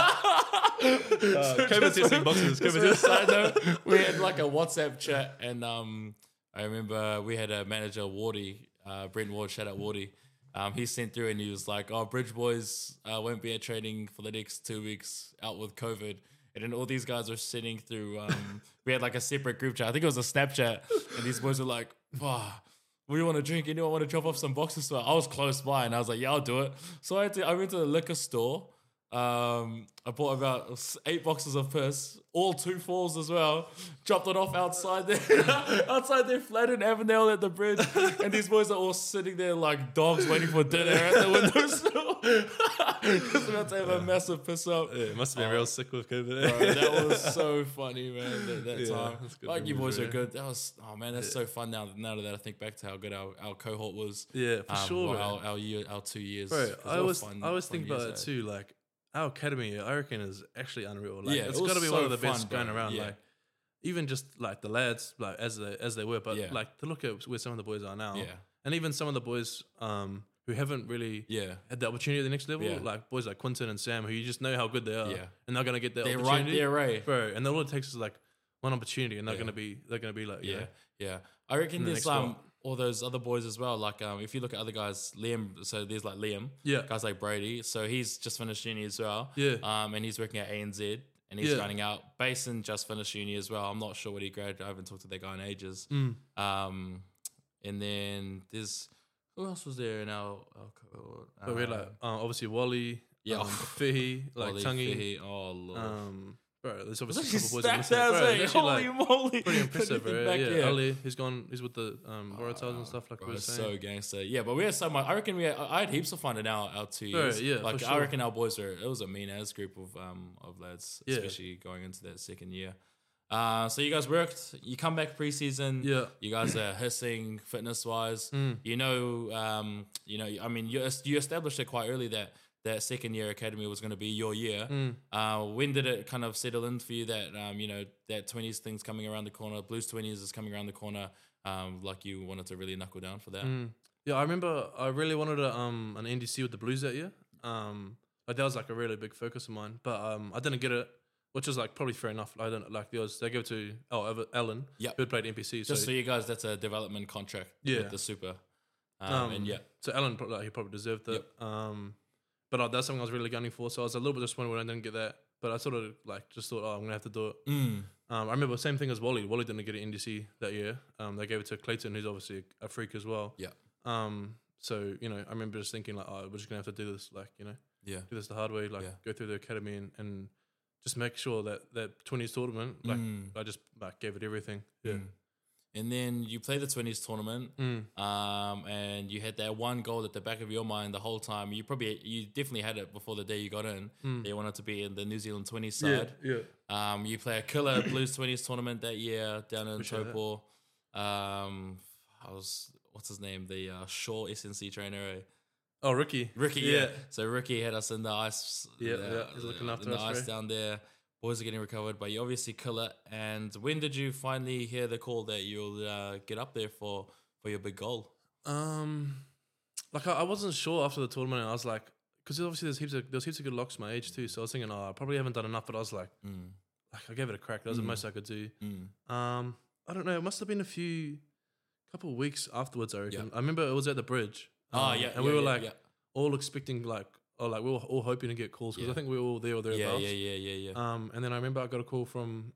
S1: uh, COVID testing boxes.
S4: Just
S1: COVID
S4: for a
S1: testing.
S4: side note, we had like a WhatsApp chat, and um, I remember we had a manager, Wardy, uh, Brent Ward, shout out Wardy. Um, he sent through and he was like, "Oh, Bridge boys uh, won't be at training for the next two weeks out with COVID." And then all these guys are sitting through. Um, we had like a separate group chat. I think it was a Snapchat, and these boys were like, "Wow, we want to drink. Anyone want to drop off some boxes?" So I was close by, and I was like, "Yeah, I'll do it." So I had to, I went to the liquor store. Um, I bought about eight boxes of piss, all two falls as well. Dropped it off outside there, outside there, flat in Avondale at the bridge, and these boys are all sitting there like dogs waiting for dinner at the windows. Just about to have a massive piss up.
S1: Yeah, it must have been real sick with COVID.
S4: Oh. Bro, that was so funny, man. That, that
S1: Yeah,
S4: time,
S1: that's good
S4: like you
S1: memories,
S4: boys are
S1: bro.
S4: good. That was, oh man, that's so fun. Now, now that I think back to how good our, our cohort was.
S1: Yeah, for
S4: um,
S1: sure,
S4: well,
S1: bro.
S4: our, our year, our two years.
S1: Bro,
S4: 'Cause
S1: I
S4: they were
S1: always,
S4: fun-
S1: I always
S4: fun
S1: think about
S4: years,
S1: it
S4: eh?
S1: too. Like our academy, I reckon, is actually unreal. Like
S4: Yeah, it
S1: it's
S4: was
S1: got to be
S4: so
S1: one of the
S4: fun,
S1: best
S4: bro.
S1: going around.
S4: Yeah.
S1: Like even just like the lads, like as they as they were, but
S4: Yeah.
S1: like to look at where some of the boys are now,
S4: Yeah.
S1: and even some of the boys um who haven't really
S4: Yeah.
S1: had the opportunity at the next level,
S4: Yeah.
S1: like boys like Quinton and Sam, who you just know how good they are,
S4: Yeah.
S1: and they're gonna get that
S4: They're right
S1: opportunity,
S4: there, right?
S1: bro. And all it takes is like one opportunity, and they're
S4: Yeah.
S1: gonna be they're gonna be like
S4: Yeah,
S1: yeah,
S4: yeah. I reckon
S1: In the
S4: there's
S1: next
S4: um
S1: spot.
S4: all those other boys as well. Like um, if you look at other guys, Liam. So there's like Liam,
S1: Yeah.
S4: guys like Brady. So he's just finished uni as well.
S1: Yeah.
S4: Um, and he's working at A N Z, and he's
S1: Yeah.
S4: grinding out. Basin just finished uni as well. I'm not sure what he graduated. I haven't talked to that guy in ages.
S1: Mm.
S4: Um, and then there's who else was there in our, our cohort?
S1: But we had like uh, obviously Wally,
S4: Yeah.
S1: um, Fihi, like
S4: Ollie,
S1: Tangi,
S4: Fihi. Oh lord.
S1: um, bro. There's
S4: It's
S1: obviously a
S4: actually
S1: couple boys that
S4: stacked
S1: missed out.
S4: as
S1: Bro,
S4: eh?
S1: it's actually,
S4: Holy
S1: like,
S4: moly.
S1: pretty impressive,
S4: When you
S1: bro.
S4: think back,
S1: Yeah, Ali, he's gone. He's with the um, Waratahs and stuff like
S4: Bro,
S1: we were
S4: it's
S1: saying.
S4: so gangster. Yeah, but we had so much. I reckon we had, I had heaps of fun in our, our two
S1: Bro,
S4: years.
S1: yeah,
S4: like
S1: for
S4: I
S1: sure.
S4: reckon our boys were. It was a mean ass group of um of lads,
S1: Yeah.
S4: especially going into that second year. Uh, so you guys worked. You come back preseason.
S1: Yeah.
S4: You guys are hissing fitness wise.
S1: Mm.
S4: You know, um, you know. I mean, you you established it quite early that that second year academy was going to be your year.
S1: Mm.
S4: Uh, when did it kind of settle in for you that um, you know that twenties thing's coming around the corner, Blues twenties is coming around the corner? Um, like you wanted to really knuckle down for that.
S1: Mm. Yeah, I remember I really wanted a, um, an N D C with the Blues that year. Um, like that was like a really big focus of mine, but um, I didn't get it which is like probably fair enough. I don't like there was they go to oh Ever- Ellen,
S4: Yep.
S1: who had played N P C. So
S4: Just for you guys, that's a development contract
S1: Yeah.
S4: with the Super. Um,
S1: um,
S4: and yeah,
S1: so Ellen probably like, he probably deserved it. Um, but uh, that's something I was really gunning for. So I was a little bit disappointed when I didn't get that. But I sort of like just thought, oh, I'm gonna have to do it.
S4: mm,
S1: Um, I remember same thing as Wally. Wally didn't get an N D C that year. Um, they gave it to Clayton, who's obviously a, a freak as well.
S4: yeah,
S1: Um, so you know, I remember just thinking like, oh, we're just gonna have to do this, like you know,
S4: yeah.
S1: do this the hard way, like
S4: Yeah.
S1: go through the academy and, and just make sure that that twenties tournament, like
S4: Mm.
S1: I just like gave it everything. Yeah.
S4: Mm. And then you play the twenties tournament,
S1: Mm.
S4: um, and you had that one goal at the back of your mind the whole time. You probably, you definitely had it before the day you got in.
S1: Mm.
S4: That you wanted to be in the New Zealand twenties
S1: Yeah,
S4: side.
S1: yeah.
S4: Um, you play a killer Blues twenties tournament that year down in
S1: Appreciate that.
S4: Taupo. Um, I was, what's his name? The uh, Shaw S N C trainer, eh?
S1: Oh, Ricky.
S4: Ricky, yeah. So Ricky had us in the ice.
S1: Yeah,
S4: uh,
S1: yeah, he's looking after
S4: in the
S1: us,
S4: ice
S1: bro.
S4: down there. Boys are getting recovered, but you obviously kill it. And when did you finally hear the call that you'll uh, get up there for for your big goal?
S1: Um, like I, I wasn't sure after the tournament. I was like, because obviously there's heaps of there's heaps of good locks my age too. So I was thinking, oh, I probably haven't done enough. But I was like,
S4: Mm,
S1: like I gave it a crack. That was
S4: Mm.
S1: the most I could do.
S4: mm,
S1: Um, I don't know. It must have been a few, couple of weeks afterwards. I reckon.
S4: Yeah.
S1: I remember it was at the bridge.
S4: Oh,
S1: um,
S4: yeah,
S1: and
S4: yeah,
S1: we were
S4: yeah,
S1: like
S4: yeah.
S1: all expecting like, oh, like we were all hoping to get calls because
S4: Yeah.
S1: I think we were all there or
S4: yeah,
S1: thereabouts.
S4: yeah, yeah, yeah, yeah.
S1: Um, and then I remember I got a call from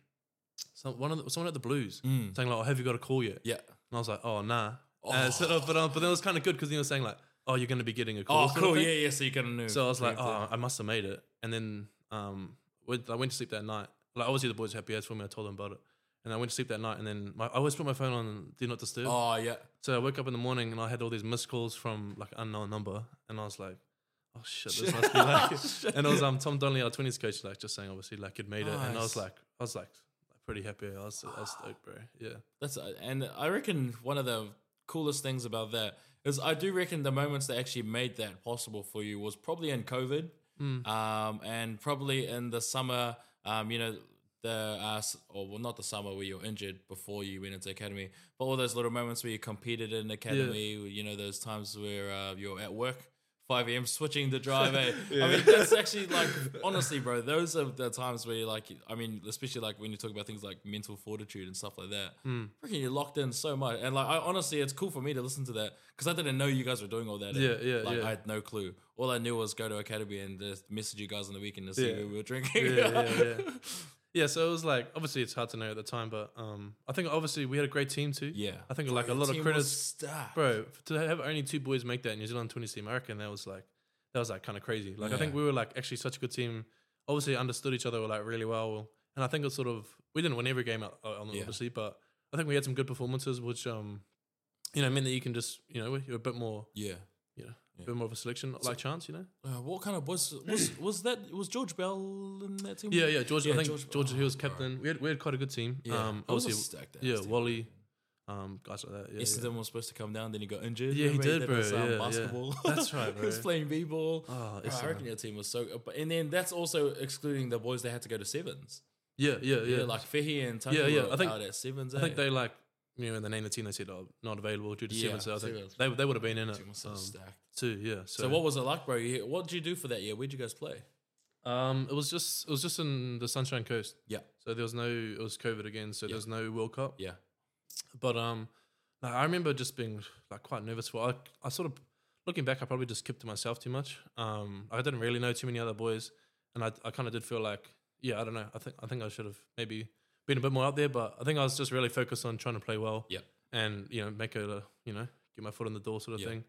S1: some one of the, someone at the Blues
S4: Mm,
S1: saying like, "Oh, have you got a call yet?"
S4: yeah.
S1: And I was like, "Oh, nah."
S4: Oh.
S1: Uh, so, but um, but then it was kind of good because he was saying like, "Oh, you're going to be getting a call."
S4: Oh,
S1: sort of
S4: cool.
S1: thing.
S4: Yeah, yeah. So you kind of knew.
S1: So I was like,
S4: Preemptive.
S1: "Oh, I must have made it." And then um, when I went to sleep that night. Like obviously the boys were happy as for me. I told them about it, and I went to sleep that night. And then my, I always put my phone on do not disturb.
S4: Oh, yeah.
S1: So I woke up in the morning and I had all these missed calls from like unknown number, and I was like, "Oh shit, this must be like." And it was um Tom Donnelly, our twenties coach, like just saying obviously like he'd made it, and I was
S4: Nice.
S1: like, I was like pretty happy. I was, I was stoked, bro. Yeah,
S4: That's uh, and I reckon one of the coolest things about that is I do reckon the moments that actually made that possible for you was probably in COVID,
S1: Mm.
S4: um, and probably in the summer. Um, you know, the uh, s- or well, not the summer where you're injured before you went into academy, but all those little moments where you competed in academy. You know, those times where uh, you're at work. five a.m. switching the drive. eh? I mean, that's actually like, honestly, bro, those are the times where you're like, I mean, especially like when you talk about things like mental fortitude and stuff like that.
S1: Mm.
S4: Freaking you're locked in so much. And like, I, honestly, it's cool for me to listen to that because I didn't know you guys were doing all that. eh?
S1: Yeah, yeah,
S4: Like,
S1: yeah.
S4: I had no clue. All I knew was go to academy and just message you guys on the weekend to see
S1: Yeah.
S4: what we were drinking.
S1: yeah, yeah, yeah. Yeah, so it was like obviously it's hard to know at the time, but um, I think obviously we had a great team too.
S4: Yeah.
S1: I think
S4: Bro,
S1: like a
S4: your
S1: lot of
S4: team
S1: credits,
S4: was stacked.
S1: bro. To have only two boys make that New Zealand twenties team, I reckon that was like that was like kind of crazy. Like I think
S4: Yeah.
S1: we were like actually such a good team. Obviously understood each other like really well, and I think it's sort of we didn't win every game out, uh,
S4: Yeah.
S1: obviously, but I think we had some good performances, which um, you know, meant that you can just you know you're a bit more
S4: Yeah.
S1: you know
S4: Yeah.
S1: a bit more of a selection like chance, you know.
S4: Uh, what kind of boys was was that? Was George Bell in that team?
S1: Yeah, yeah, George.
S4: Yeah,
S1: I think
S4: George-
S1: George, he
S4: oh,
S1: was
S4: bro.
S1: captain. We had we had quite a good team.
S4: Yeah,
S1: um,
S4: it was a
S1: obviously,
S4: stacked ass
S1: yeah,
S4: team.
S1: Wally, um, guys like that. Yeah,
S4: Essendon
S1: yeah.
S4: was supposed to come down, then he got injured.
S1: Yeah, he
S4: Remember
S1: did, bro,
S4: us, um,
S1: yeah, yeah.
S4: basketball.
S1: That's right,
S4: he was
S1: bro.
S4: playing b-ball.
S1: Oh,
S4: Bro, I
S1: Essendon.
S4: reckon your team was so. But and then that's also excluding the boys that had to go to sevens.
S1: yeah, yeah, yeah.
S4: Yeah, like Fehi and Tony
S1: Yeah, yeah,
S4: were
S1: I think-
S4: out at sevens.
S1: I think
S4: eh?
S1: they like you know when they named the team, they said oh not available due to
S4: Yeah,
S1: seven. So I think
S4: sevens.
S1: they they would have been in it
S4: Team was so
S1: um,
S4: stacked.
S1: too. Yeah. So,
S4: So what was it like, bro? You, what did you do for that year? Where'd you guys play?
S1: Um, it was just it was just in the Sunshine Coast.
S4: Yeah,
S1: So there was no it was COVID again. So
S4: Yeah.
S1: there's no World Cup.
S4: yeah,
S1: But um, like, I remember just being like quite nervous for. I, I sort of looking back, I probably just kept to myself too much. Um, I didn't really know too many other boys, and I I kind of did feel like yeah, I don't know. I think I think I should have maybe been a bit more out there, but I think I was just really focused on trying to play well.
S4: Yeah.
S1: And you know make a you know get my foot in the door sort of
S4: Yeah.
S1: thing.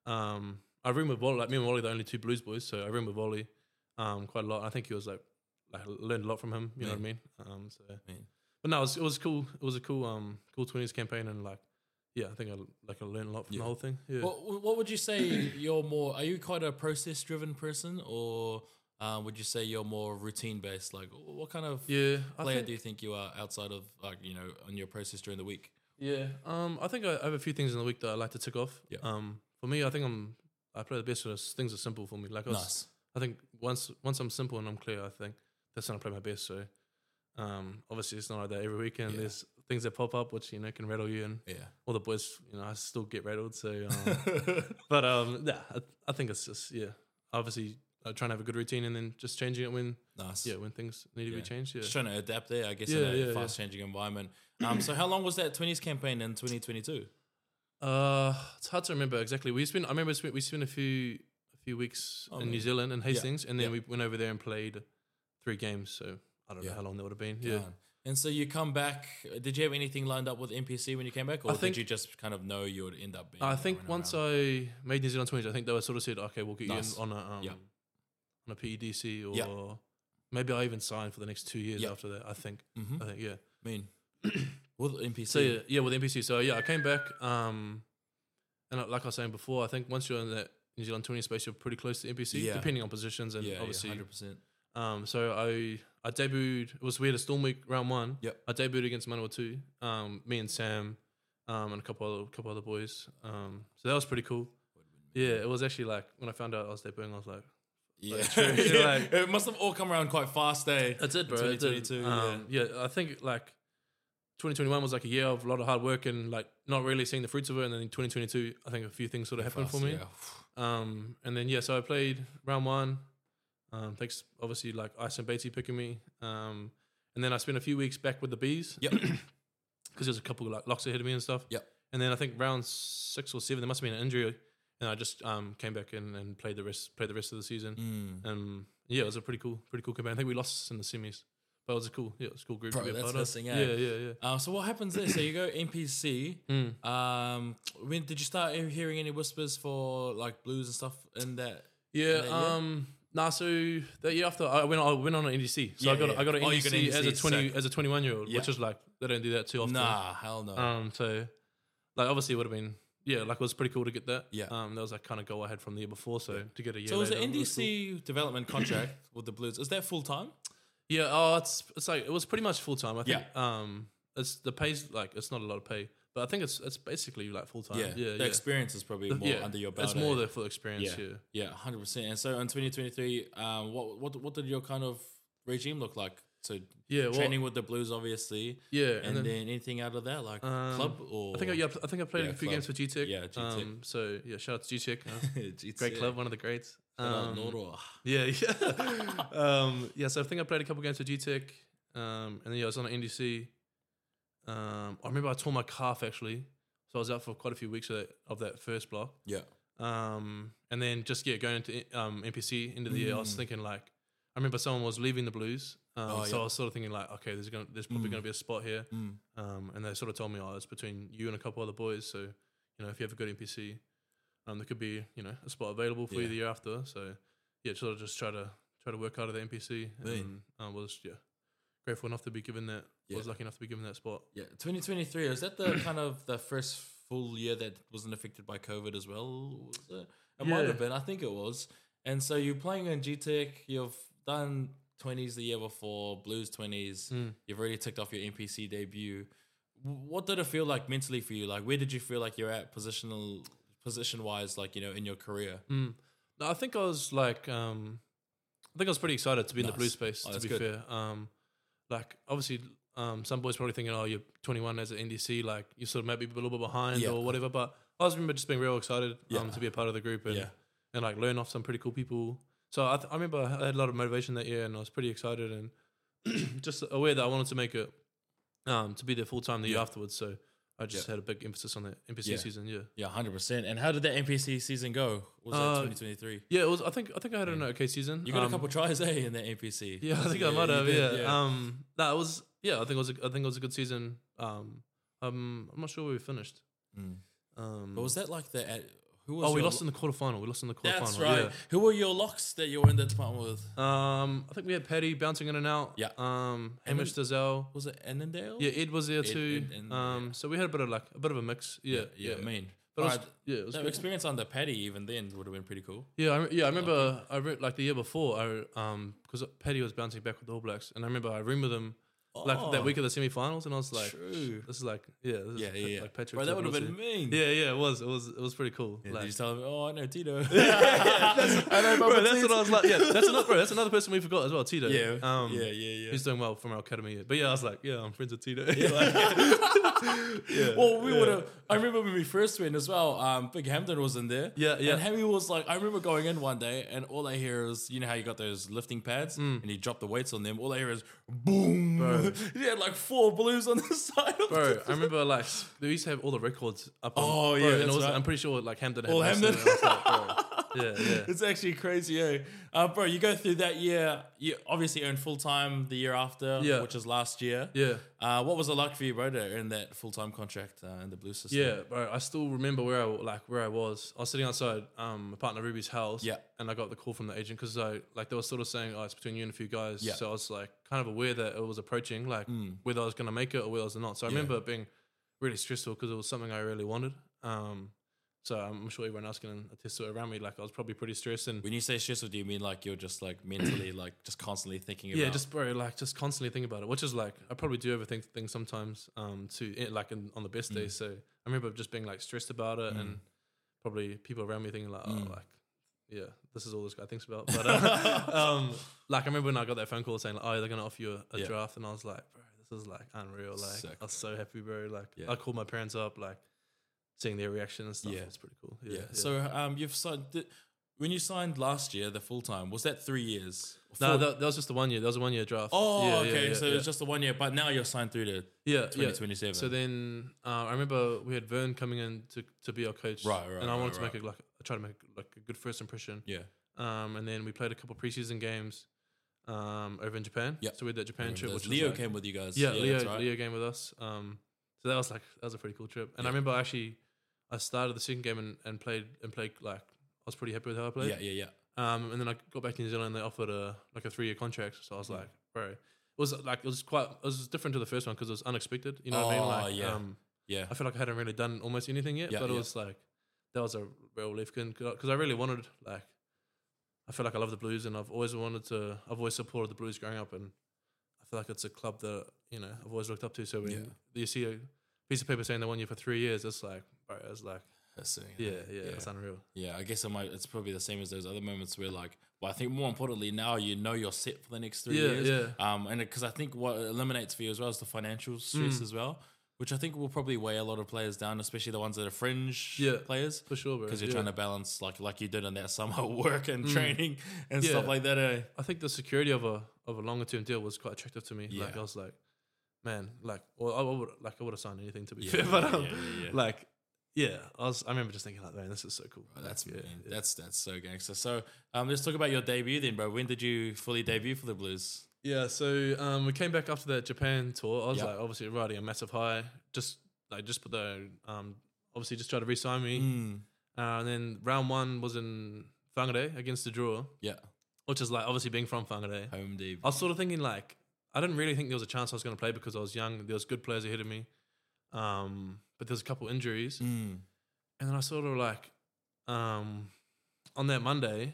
S1: Um, I room with Wally. Like me and Wally, are the only two Blues boys, so I room with Wally um quite a lot. I think he was like like I learned a lot from him. You know what I mean? Um, so.
S4: Man.
S1: But no, it was, it was cool. It was a cool, um, cool twenties campaign, and like, yeah, I think I like I learned a lot from
S4: Yeah.
S1: the whole thing. Yeah,
S4: What What would you say you're more? Are you quite a process driven person, or um, would you say you're more routine based? Like, what kind of
S1: yeah, I
S4: player
S1: think,
S4: do you think you are outside of like you know on your process during the week?
S1: yeah. Um, I think I have a few things in the week that I like to tick off.
S4: Yeah.
S1: Um, for me, I think I'm I play the best when it's- things are simple for me. Like I was,
S4: Nice.
S1: I think once once I'm simple and I'm clear, I think that's when I play my best. So, um, obviously it's not like that every weekend.
S4: Yeah.
S1: There's things that pop up which you know can rattle you, and
S4: Yeah.
S1: all the boys, you know, I still get rattled. So, um, but um, yeah, I, I think it's just yeah. Obviously, uh, trying to have a good routine and then just changing it when
S4: Nice.
S1: yeah when things need to
S4: Yeah.
S1: be changed. Yeah.
S4: Just trying to adapt there, I guess,
S1: Yeah,
S4: in a
S1: yeah, yeah.
S4: fast-changing environment. Um, so how long was that twenties campaign in twenty twenty-two?
S1: Uh, it's hard to remember exactly. We spent. I remember spent, we spent a few a few weeks
S4: Oh,
S1: in New
S4: man.
S1: Zealand and Hastings, and then
S4: yeah.
S1: we went over there and played three games. So I don't
S4: Yeah.
S1: know how long that would have been. Yeah.
S4: Um, And so you come back. Did you have anything lined up with N P C when you came back, or
S1: I think-
S4: did you just kind of know you would end up being?
S1: I think
S4: going
S1: once
S4: around?
S1: I made New Zealand twenties, I think they were sort of said, okay, we'll get
S4: Nice.
S1: you in on a um,
S4: Yeah.
S1: on a P E D C or
S4: Yeah.
S1: maybe I even signed for the next two years
S4: Yeah.
S1: after that. I think.
S4: Mhm.
S1: I think yeah.
S4: I mean, with N P C.
S1: So yeah, yeah, with N P C. So yeah, I came back. Um, and like I was saying before, I think once you're in that New Zealand twenty space, you're pretty close to N P C,
S4: Yeah.
S1: depending on positions and
S4: yeah,
S1: obviously.
S4: hundred percent.
S1: Um, so I I debuted. It was weird. A Storm Week round one.
S4: Yep.
S1: I debuted against Manawatu. Um, me and Sam, um, and a couple other couple other boys. Um, so that was pretty cool. Yeah, it was actually like when I found out I was debuting, I was like,
S4: Yeah,
S1: true.
S4: yeah.
S1: Like-
S4: it must have all come around quite fast, eh?
S1: that's it, bro.
S4: twenty
S1: It did.
S4: twenty-two,
S1: Um, yeah. I think like twenty twenty-one was like a year of a lot of hard work and like not really seeing the fruits of it. And then in twenty twenty-two, I think a few things sort of happened
S4: Fast,
S1: for me.
S4: yeah.
S1: Um, and then yeah, so I played round one. Um, thanks, obviously, like Ice and Batesy picking me. Um, and then I spent a few weeks back with the bees.
S4: Yep.
S1: Because there's a couple of like locks ahead of me and stuff.
S4: Yep.
S1: And then I think round six or seven, there must have been an injury, and I just um came back in and played the rest played the rest of the season.
S4: Mm.
S1: Um, yeah, it was a pretty cool, pretty cool campaign. I think we lost in the semis, but it was a cool, yeah, it was a cool group.
S4: Bro,
S1: to be a
S4: that's
S1: part of.
S4: missing
S1: Yeah,
S4: out.
S1: yeah, yeah.
S4: Uh, so what happens there? So you go N P C.
S1: Mm.
S4: Um, when did you start hearing any whispers for like blues and stuff in that?
S1: Yeah,
S4: that year?
S1: um, nah. So the year after, I went, I went on an N D C. So
S4: Yeah,
S1: I got,
S4: yeah.
S1: I got an
S4: Oh,
S1: N D
S4: you got
S1: C,
S4: an
S1: as a
S4: N D C,
S1: twenty,
S4: sick.
S1: as a twenty-one year old,
S4: Yeah.
S1: which is like they don't do that too often.
S4: Nah, hell no.
S1: Um, so like obviously it would have been, yeah, like it was pretty cool to get that.
S4: Yeah.
S1: Um, that was like kind of goal I had from the year before. So to get a year.
S4: so was the
S1: later,
S4: N D
S1: was cool.
S4: C development contract with the Blues? Is that full time?
S1: Yeah. Oh, it's it's like it was pretty much full time. I think. Um, it's the pay's like it's not a lot of pay, but I think it's it's basically like full time.
S4: Yeah,
S1: Yeah.
S4: the
S1: yeah.
S4: experience is probably
S1: The-
S4: more
S1: yeah,
S4: under your belt.
S1: It's more
S4: eh?
S1: the full experience.
S4: yeah,
S1: Yeah.
S4: yeah, hundred percent. And so in twenty twenty-three, um, what what what did your kind of regime look like? So
S1: Yeah. Well,
S4: training with the Blues, obviously,
S1: yeah.
S4: and, then, anything out of that, like
S1: Um,
S4: club or
S1: I think I, yeah, I think I played
S4: Yeah,
S1: a few
S4: club.
S1: games for G Tech.
S4: Yeah, G Tech.
S1: Um, so yeah, shout out to G Tech. Uh,
S4: G T A.
S1: great club, one of the greats.
S4: Shout out
S1: Um,
S4: Noro.
S1: yeah, yeah. um, yeah, so I think I played a couple games for G Tech, um, and then yeah, I was on an N D C. Um, I remember I tore my calf actually, so I was out for quite a few weeks of that, of that first block.
S4: Yeah,
S1: Um, and then just yeah, going into um, N P C into the year, I was
S4: Mm.
S1: thinking like, I remember someone was leaving the Blues, um,
S4: Oh,
S1: so
S4: yeah.
S1: I was sort of thinking like, okay, there's gonna, there's probably
S4: Mm.
S1: going to be a spot here,
S4: Mm.
S1: um, and they sort of told me, oh, it's between you and a couple other boys, so you know, if you have a good N P C, um, there could be you know a spot available for you
S4: Yeah.
S1: the year after. So yeah, sort of just try to try to work out of the N P C,
S4: Right.
S1: and um, was yeah grateful enough to be given that,
S4: Yeah.
S1: was lucky enough to be given that spot.
S4: yeah. twenty twenty-three, is that the kind of the first full year that wasn't affected by COVID as well? Was it? It might
S1: Yeah.
S4: have been. I think it was. And so you're playing in G Tech. You've done twenties the year before, Blues twenties.
S1: Mm.
S4: You've already ticked off your N P C debut. W- What did it feel like mentally for you? Like, where did you feel like you're at positional, position wise, like, you know, in your career?
S1: Mm. No, I think I was like, um, I think I was pretty excited to be in the
S4: Nice.
S1: blue space.
S4: Oh,
S1: to
S4: that's
S1: be
S4: good.
S1: fair, um, like obviously, um, some boys probably thinking, oh, you're twenty-one as an N D C, like you sort of maybe a little bit behind
S4: Yeah.
S1: or whatever. But I was remember just being real excited um,
S4: Yeah.
S1: to be a part of the group and
S4: Yeah.
S1: and like learn off some pretty cool people. So I, th- I remember I had a lot of motivation that year, and I was pretty excited and just aware that I wanted to make it um, to be there full time the year
S4: Yeah.
S1: afterwards. So I just
S4: Yeah.
S1: had a big emphasis on that N P C
S4: Yeah.
S1: season. Yeah.
S4: Yeah, one hundred percent. And how did that N P C season go? Was
S1: Uh,
S4: that twenty twenty-three?
S1: Yeah, it was. I think I think I had an okay season.
S4: You got
S1: Um,
S4: a couple tries, eh, in that N P C?
S1: Yeah, I think I might
S4: you
S1: have.
S4: did,
S1: Yeah. Um, that was. Yeah, I think it was. A, I think it was a good season. Um, um, I'm not sure where we finished.
S4: Mm.
S1: Um,
S4: But was that like the... uh, Who was
S1: oh, we
S4: your
S1: lost in the quarterfinal. We lost in the quarterfinal.
S4: That's right. Who were your locks that you were in that department with?
S1: Yeah. Um, I think we had Paddy bouncing in and out.
S4: Yeah.
S1: Um,
S4: And
S1: Hamish
S4: then-
S1: Dazelle.
S4: Was it Annandale?
S1: Yeah, Ed was there
S4: Ed-
S1: too.
S4: Ed- and-
S1: um,
S4: yeah.
S1: so we had a bit of like a bit of a mix. Yeah,
S4: yeah, I mean.
S1: But it was,
S4: Alright,
S1: yeah, it was
S4: that
S1: good.
S4: experience under Paddy even then would have been pretty cool.
S1: Yeah, I, re- yeah, I remember. I re- like the year before. I um because Paddy was bouncing back with the All Blacks, and I remember I roomed with him like that
S4: Oh,
S1: week of the semifinals, and I was like,
S4: true.
S1: this is like, yeah, this
S4: Yeah,
S1: is
S4: yeah,
S1: Pe-
S4: yeah.
S1: like Patrick.
S4: Bro, that would have
S1: Clifford
S4: been
S1: also.
S4: mean.
S1: Yeah, yeah, it was, it was, it was pretty cool.
S4: Yeah,
S1: like,
S4: did you tell him, oh, I know Tito.
S1: I know, bro. That's what I was like. Yeah, that's another, bro. That's another person we forgot as well, Tito.
S4: Yeah,
S1: um,
S4: yeah, yeah, yeah.
S1: He's doing well from our academy. But yeah, I was like, yeah, I'm friends with Tito.
S4: Yeah.
S1: Like, yeah,
S4: Well, we
S1: yeah.
S4: would have. I remember when we first went as well. Um, Big Hampton was in there.
S1: Yeah, yeah.
S4: And Hammy was like, I remember going in one day, and all I hear is, you know how you got those lifting pads, and you drop the weights on them. All I hear is boom.
S1: Bro.
S4: He had like four blues on the side of
S1: Bro,
S4: the
S1: I remember like they used to have all the records up. On,
S4: Oh,
S1: bro,
S4: yeah,
S1: and it
S4: that's
S1: was,
S4: right.
S1: I'm pretty sure like Hampton had
S4: All
S1: most of
S4: Hampton.
S1: it. I was like, bro, yeah, yeah.
S4: It's actually crazy, eh? Uh, bro, you go through that year. You obviously earned full time the year after,
S1: Yeah.
S4: which is last year.
S1: Yeah.
S4: Uh, what was it like for you, bro, to earn that full time contract uh, in the Blue system?
S1: Yeah, bro. I still remember where I like where I was. I was sitting outside um, my partner Ruby's house.
S4: Yeah.
S1: And I got the call from the agent because I like they were sort of saying, oh, it's between you and a few guys.
S4: Yeah.
S1: So I was like kind of aware that it was approaching, like whether I was gonna make it or whether I was not. So I
S4: Yeah.
S1: remember it being really stressful because it was something I really wanted. Um, so I'm sure everyone else can attest to it around me. Like I was probably pretty stressed and
S4: When you say stressful, do you mean like you're just like mentally, like just constantly thinking about
S1: yeah, just bro, like just constantly think about it, which is like I probably do overthink things sometimes. Um, to eh, like in, on the best days. So I remember just being like stressed about it, and probably people around me thinking like, oh, like yeah, this is all this guy thinks about. But uh, um, like I remember when I got that phone call saying like, oh, they're gonna offer you a, a
S4: Yeah.
S1: draft, and I was like, bro, this is like unreal. Like
S4: Sick,
S1: I was so happy, bro. Like
S4: Yeah.
S1: I called my parents up, like seeing their reaction and stuff.
S4: Yeah.
S1: It's pretty cool.
S4: Yeah.
S1: Yeah. yeah.
S4: So um, you've signed did, when you signed last year, the full time, was that three years?
S1: no,
S4: Four-
S1: that, that was just the one year. That was a one year draft.
S4: Oh,
S1: Yeah, yeah,
S4: okay.
S1: yeah,
S4: so
S1: yeah.
S4: it's just the one year, but now you're signed through to
S1: yeah,
S4: twenty
S1: yeah.
S4: twenty-seven.
S1: So then uh, I remember we had Vern coming in to, to be our coach,
S4: Right, right,
S1: and I
S4: right,
S1: wanted to
S4: right.
S1: make a like try to make like a good first impression.
S4: yeah.
S1: Um, and then we played a couple preseason games um, over in Japan.
S4: Yep.
S1: So we had that Japan
S4: Remember
S1: trip,
S4: those.
S1: which was
S4: Leo
S1: like-
S4: came with you guys.
S1: Yeah, Leo,
S4: that's right.
S1: Leo game with us. Um, so that was like that was a pretty cool trip. And
S4: Yeah.
S1: I remember actually I started the second game and, and played and played like I was pretty happy with how I played.
S4: Yeah, yeah, yeah.
S1: Um, and then I got back to New Zealand and they offered a like a three year contract. So I was
S4: Mm.
S1: like, bro, it was like it was quite it was different to the first one because it was unexpected. You know what I
S4: Oh,
S1: mean? Like,
S4: yeah.
S1: um,
S4: Yeah.
S1: I feel like I hadn't really done almost anything yet,
S4: Yeah,
S1: but it
S4: yeah.
S1: was like that was a real relief because I really wanted like I feel like I love the Blues and I've always wanted to I've always supported the Blues growing up and I feel like it's a club that you know I've always looked up to. So when
S4: Yeah.
S1: you see a piece of paper saying they want you for three years, it's like bro, it's like
S4: That's it.
S1: yeah, yeah, it's unreal.
S4: Yeah, I guess it might, it's probably the same as those other moments where, like, well, I think more importantly now you know you're set for the next three
S1: Yeah,
S4: years.
S1: yeah.
S4: Um, and because I think what it eliminates for you as well is the financial stress
S1: Mm.
S4: as well, which I think will probably weigh a lot of players down, especially the ones that are fringe
S1: Yeah.
S4: players,
S1: For sure, bro.
S4: because you're
S1: yeah.
S4: trying to balance like like you did in that summer work and
S1: Mm.
S4: training and
S1: Yeah.
S4: stuff like that. Eh?
S1: I think the security of a of a longer term deal was quite attractive to me. Like
S4: Yeah.
S1: I was like, man, like well, I would like I would have signed anything to be
S4: Yeah,
S1: fair, but
S4: yeah,
S1: um,
S4: yeah, yeah, yeah.
S1: like yeah, I was I remember just thinking like, man, this is so cool.
S4: Oh, that's
S1: yeah,
S4: mean.
S1: yeah.
S4: That's that's so gangster. So um, let's talk about your debut then, bro. When did you fully debut for the Blues?
S1: Yeah, so um, we came back after that Japan tour. I was
S4: Yep.
S1: like, obviously riding a massive high. Just like just put the um, obviously just try to re-sign me.
S4: Mm.
S1: Uh, and then round one was in Whangarei against the Draw,
S4: Yeah,
S1: which is like obviously being from Whangarei.
S4: home debut.
S1: I was sort of thinking like I didn't really think there was a chance I was going to play because I was young. There was good players ahead of me, um, but there's a couple injuries,
S4: Mm.
S1: and then I sort of like um, on that Monday,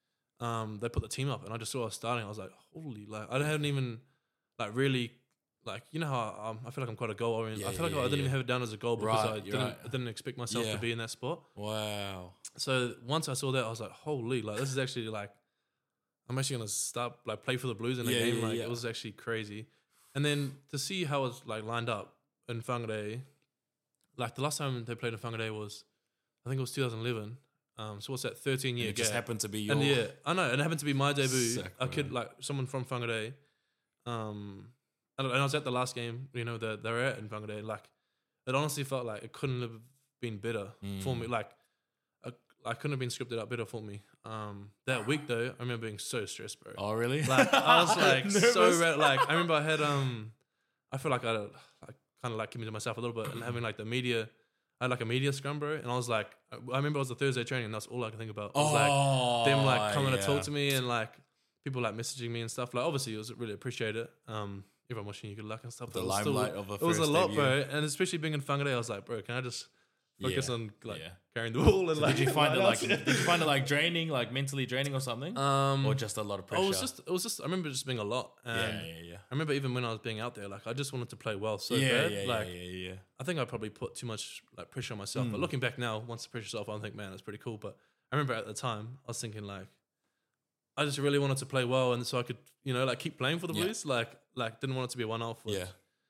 S1: um, they put the team up, and I just saw I was starting. I was like, holy, like I hadn't even like really. Like you know how um, I feel like I'm quite a goal oriented.
S4: Yeah,
S1: I feel like
S4: yeah,
S1: I didn't
S4: yeah.
S1: even have it down as a goal because
S4: Right,
S1: I
S4: you're
S1: didn't
S4: right.
S1: I didn't expect myself
S4: Yeah.
S1: to be in that spot.
S4: Wow.
S1: So once I saw that, I was like, holy, like this is actually like, I'm actually gonna start like play for the Blues in a
S4: Yeah,
S1: game.
S4: yeah,
S1: like
S4: yeah.
S1: it was actually crazy. And then to see how it's like lined up in Whangarei, like the last time they played in Whangarei was, I think it was two thousand eleven. Um, so what's that? thirteen year
S4: It just
S1: gap.
S4: happened to be your.
S1: And yeah, I know, and it happened to be my debut.
S4: Sick,
S1: a kid
S4: bro.
S1: like someone from Whangarei. Um, and and I was at the last game, you know, that they were at in Whangarei. Like, it honestly felt like it couldn't have been better for
S4: Mm.
S1: me. Like, I, I couldn't have been scripted out better for me. Um, that week though, I remember being so stressed, bro.
S4: Oh really?
S1: Like, I was like so
S4: Nervous?
S1: red. Like, I remember I had um, I feel like I had, like kind of like keeping to myself a little bit and having like the media. I had like a media scrum, bro, and I was like, I remember it was the Thursday training, and that's all I could think about. I was like,
S4: Oh,
S1: them like coming
S4: yeah.
S1: to talk to me and like people like messaging me and stuff. Like obviously it was really appreciated. Um, everyone wishing you good luck and stuff.
S4: The
S1: but it was still-
S4: limelight of a
S1: It was a
S4: first
S1: lot,
S4: debut.
S1: bro. And especially being in Whangarei, I was like, bro, can I just focus
S4: Yeah,
S1: on like
S4: yeah.
S1: carrying the ball. And
S4: So
S1: like,
S4: did you find it like?
S1: lineouts.
S4: Did you find it like draining, like mentally draining or something,
S1: um,
S4: or just a lot of pressure?
S1: I was just, it was just. I remember just being a lot. And
S4: yeah, yeah, yeah.
S1: I remember even when I was being out there, like I just wanted to play well so
S4: yeah,
S1: bad.
S4: yeah,
S1: like
S4: yeah, yeah, yeah.
S1: I think I probably put too much like pressure on myself.
S4: Mm.
S1: But looking back now, once the pressure's off, I think, man, it's pretty cool. But I remember at the time, I was thinking like, I just really wanted to play well, and so I could, you know, like keep playing for the
S4: Yeah.
S1: Blues. Like, like didn't want it to be a one-off. Which,
S4: Yeah.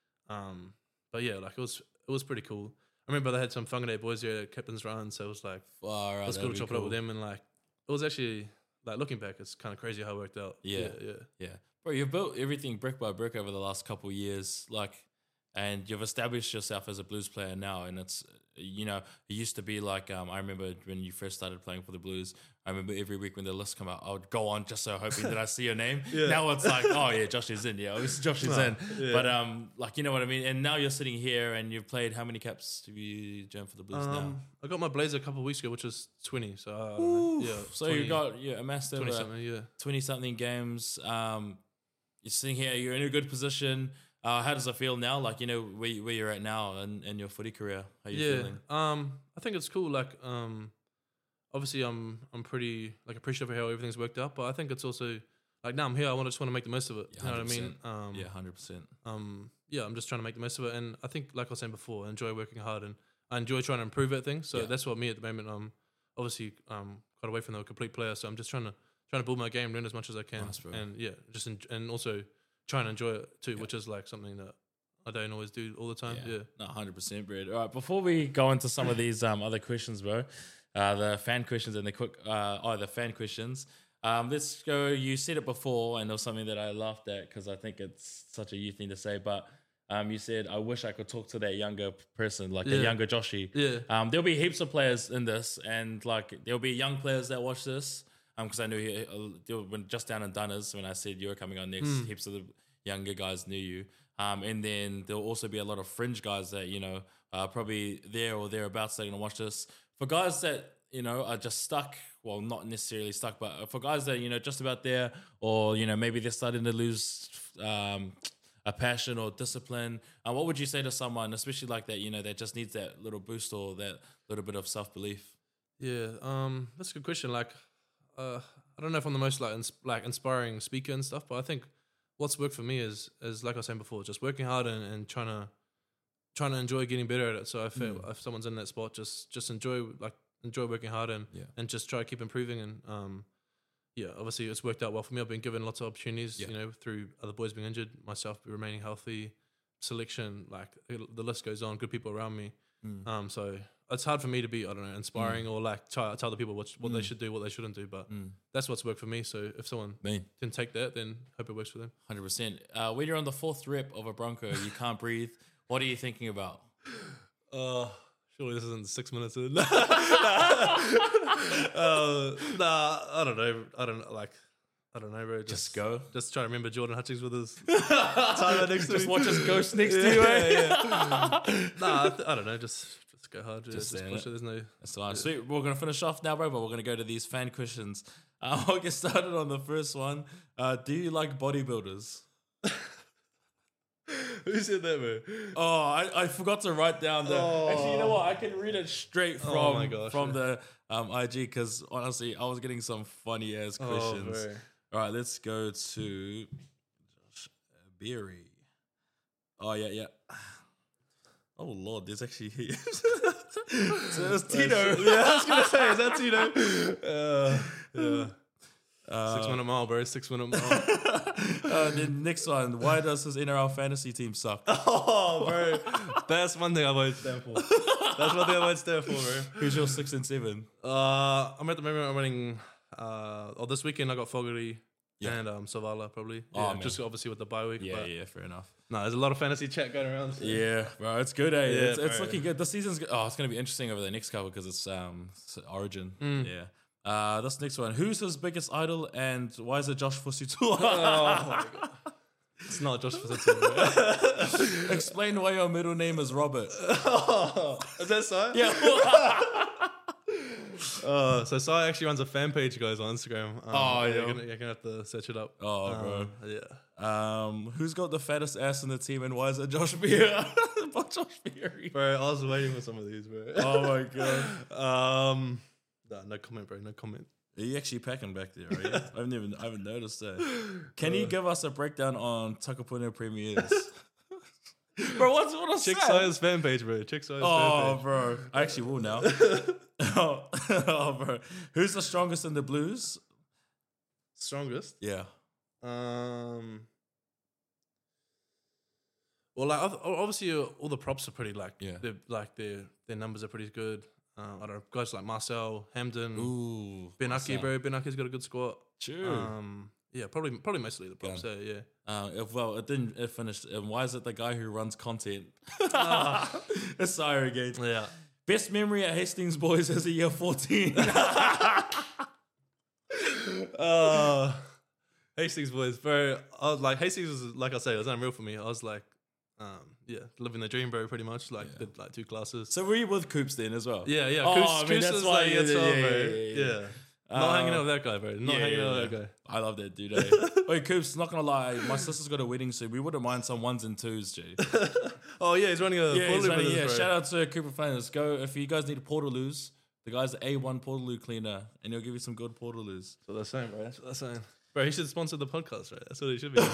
S1: Um, but yeah, like it was, it was pretty cool. I remember they had some Whangarei boys there at Captain's Run, so it was like
S4: Far out,
S1: it was
S4: that'd
S1: cool to
S4: be
S1: chop it up with them, and like it was actually like looking back, it's kind of crazy how it worked out.
S4: Yeah.
S1: yeah, yeah.
S4: Yeah, bro, you've built everything brick by brick over the last couple of years, like, and you've established yourself as a Blues player now. And it's, you know, it used to be like, um, I remember when you first started playing for the Blues. I remember every week when the list come out, I would go on just so hoping that I see your name.
S1: Yeah.
S4: Now it's like, oh yeah, Josh is in. Yeah, it's Josh is
S1: No,
S4: in.
S1: yeah.
S4: But um, like, you know what I mean. And now you're sitting here and you've played how many caps have you done for the Blues now?
S1: Um, I got my blazer a couple of weeks ago, which was twenty. So uh, I don't know, yeah,
S4: So
S1: twenty,
S4: you got yeah amassed over
S1: twenty something. Yeah.
S4: twenty something games. Um, you're sitting here, you're in a good position. Uh, how does it feel now? Like, you know, where, you- where you're at now in, in your footy career? How you
S1: Yeah.
S4: feeling?
S1: Um, I think it's cool. Like, um, obviously, I'm I'm pretty like appreciative of how everything's worked out. But I think it's also like now I'm here. I want to just want to make the most of it.
S4: Yeah,
S1: you know what I mean?
S4: one hundred percent.
S1: Um,
S4: Yeah, one hundred percent.
S1: um, yeah, I'm just trying to make the most of it. And I think, like I was saying before, I enjoy working hard and I enjoy trying to improve at things. So
S4: Yeah.
S1: that's what me at the moment. Um, obviously, um, quite away from the complete player. So I'm just trying to trying to build my game, learn as much as I can,
S4: Nice, bro.
S1: and yeah, just en- and also trying to enjoy it too, which is like something that I don't always do all the time. Yeah.
S4: No, one hundred percent, Brad. All right, before we go into some of these um, other questions, bro, uh, the fan questions and the quick, uh, oh, the fan questions. Um, let's go. You said it before, and it was something that I laughed at because I think it's such a youth thing to say. But um, you said, "I wish I could talk to that younger person, like the
S1: Yeah.
S4: younger Joshy."
S1: Yeah.
S4: Um, there'll be heaps of players in this, and like there'll be young players that watch this. Um, because I knew he, uh, they were- when just down in Dunners when I said you were coming on next,
S1: Hmm.
S4: heaps of the younger guys knew you. Um, and then there'll also be a lot of fringe guys that, you know, uh, probably there or thereabouts that are going to watch this. For guys that, you know, are just stuck, well, not necessarily stuck, but for guys that, you know, just about there, or, you know, maybe they're starting to lose um, a passion or discipline, uh, what would you say to someone, especially like that, you know, that just needs that little boost or that little bit of self-belief?
S1: Yeah, um, that's a good question. Like, uh, I don't know if I'm the most like ins- like inspiring speaker and stuff, but I think what's worked for me is is like I was saying before, just working hard and, and trying to trying to enjoy getting better at it. So I feel
S4: Mm.
S1: if someone's in that spot, just just enjoy like enjoy working hard and
S4: Yeah.
S1: and just try to keep improving. And um, yeah, obviously it's worked out well for me. I've been given lots of opportunities,
S4: Yeah.
S1: you know, through other boys being injured, myself remaining healthy, selection, like it- the list goes on. Good people around me.
S4: Mm.
S1: Um, so it's hard for me to be, I don't know, inspiring or like try, tell the people what what they
S4: Mm.
S1: should do, what they shouldn't do. But
S4: Mm.
S1: that's what's worked for me. So if someone
S4: Me.
S1: can take that, then hope it works for them.
S4: one hundred percent. Uh, when you're on the fourth rep of a Bronco, you can't breathe. What are you thinking about?
S1: Uh, surely this isn't six minutes in. uh, nah, I don't know. I don't know, like. I don't know, bro. Just,
S4: Just go.
S1: Just try to remember Jordan Hutchings with his timer next to
S4: Just
S1: me.
S4: watch his ghost next
S1: Yeah,
S4: to you. Eh?
S1: yeah. Nah, I, th- I don't know. Just just go hard. Yeah,
S4: Just
S1: just
S4: saying
S1: push
S4: it.
S1: it. There's no.
S4: That's fine. Sweet. We're gonna finish off now, bro. But we're gonna go to these fan questions. Uh, I'll get started on the first one. Uh, do you like bodybuilders?
S1: Who said that, bro?
S4: Oh, I, I forgot to write down the. Actually, you know what? I can read it straight from
S1: Oh my gosh,
S4: from
S1: yeah.
S4: the um, I G because honestly, I was getting some funny ass questions.
S1: Oh, bro.
S4: All right, let's go to Josh Berry. Oh yeah, yeah. Oh lord, there's actually so it's Tito.
S1: Yeah, I was gonna say, is that Tito? Uh, yeah.
S4: Uh,
S1: Six minute mile, bro. Six minute mile.
S4: uh, the next one. Why does his N R L fantasy team suck?
S1: Oh, bro. That's one thing I won't stand for. That's one thing I won't stand for, bro.
S4: Who's your six and seven?
S1: Uh, I'm at the moment. I'm running. Uh, oh, this weekend I got Fogarty
S4: Yeah.
S1: and um Savala probably.
S4: Oh,
S1: Yeah,
S4: man.
S1: just obviously with the bye week.
S4: Yeah,
S1: but
S4: yeah, fair enough.
S1: No, there's a lot of fantasy chat going around. So.
S4: Yeah, bro, it's good, eh?
S1: Yeah,
S4: it's, it's
S1: bro.
S4: looking good. The season's good. Oh, it's gonna be interesting over the next couple because it's um it's Origin.
S1: Mm.
S4: Yeah. Uh, this next one. Who's his biggest idol and why is it Josh Fusitua?
S1: Oh my god. It's not Josh Fusitua, bro.
S4: Explain why your middle name is Robert.
S1: Oh, is that so?
S4: Yeah.
S1: Uh, so Sai actually runs a fan page, guys, on Instagram. Um,
S4: Oh,
S1: yeah.
S4: yeah.
S1: You're gonna, you're gonna have to search it up.
S4: Oh,
S1: Um,
S4: bro.
S1: Yeah.
S4: Um, who's got the fattest ass in the team, and why is it Josh Beer? Josh Beery.
S1: Bro, I was waiting for some of these, bro.
S4: Oh my god.
S1: Um, no, no comment, bro. No comment.
S4: Are you actually packing back there? Right? I haven't even I haven't noticed that. Can you give us a breakdown on Takapuna premieres? Bro, what's what I
S1: Chick
S4: said?
S1: Saya's fan page, bro. Chick Saya's
S4: Oh,
S1: fan page.
S4: bro. I actually will now. oh, oh, bro. Who's the strongest in the Blues?
S1: Strongest.
S4: Yeah.
S1: Um. Well, like oth- obviously, uh, all the props are pretty like
S4: Yeah.
S1: they're like their their numbers are pretty good. Uh, I don't know guys like Marcel, Hamden,
S4: Ooh.
S1: Benaki,
S4: Marcel.
S1: bro. Benaki's got a good squat.
S4: True.
S1: Um. Yeah, probably probably mostly the props. Yeah, yeah.
S4: Uh, if, well, it didn't it finished. And why is it the guy who runs content? It's Sire again.
S1: Yeah.
S4: Best memory at Hastings Boys as a year fourteen.
S1: Uh, Hastings boys, bro. I was like Hastings was like I say, it was unreal for me. I was like, um, yeah, living the dream, bro. Pretty much, like
S4: Yeah.
S1: did like two classes.
S4: So were you with Coops then as well?
S1: Yeah, yeah.
S4: Oh,
S1: Koos-
S4: I mean,
S1: Koos
S4: that's
S1: is
S4: why
S1: like
S4: you-
S1: year twelve,
S4: yeah,
S1: bro.
S4: yeah, yeah, yeah.
S1: Yeah. Not
S4: Uh,
S1: hanging out with that guy, bro. Not
S4: Yeah,
S1: hanging
S4: yeah,
S1: out
S4: yeah.
S1: with that guy.
S4: I love that dude. Eh? Wait, Coops, not gonna lie, my sister's got a wedding soon. We wouldn't mind some ones and twos, G.
S1: Oh yeah, he's running a
S4: Yeah, he's
S1: Portaloo
S4: running-
S1: with us,
S4: yeah.
S1: bro.
S4: Shout out to Cooper Flanders. Go if you guys need Portaloos. The guy's the A one Portaloo cleaner, and he'll give you some good Portaloos.
S1: That's what they're saying, bro. That's what they're saying. Bro, he should sponsor the podcast, right? That's what he should be.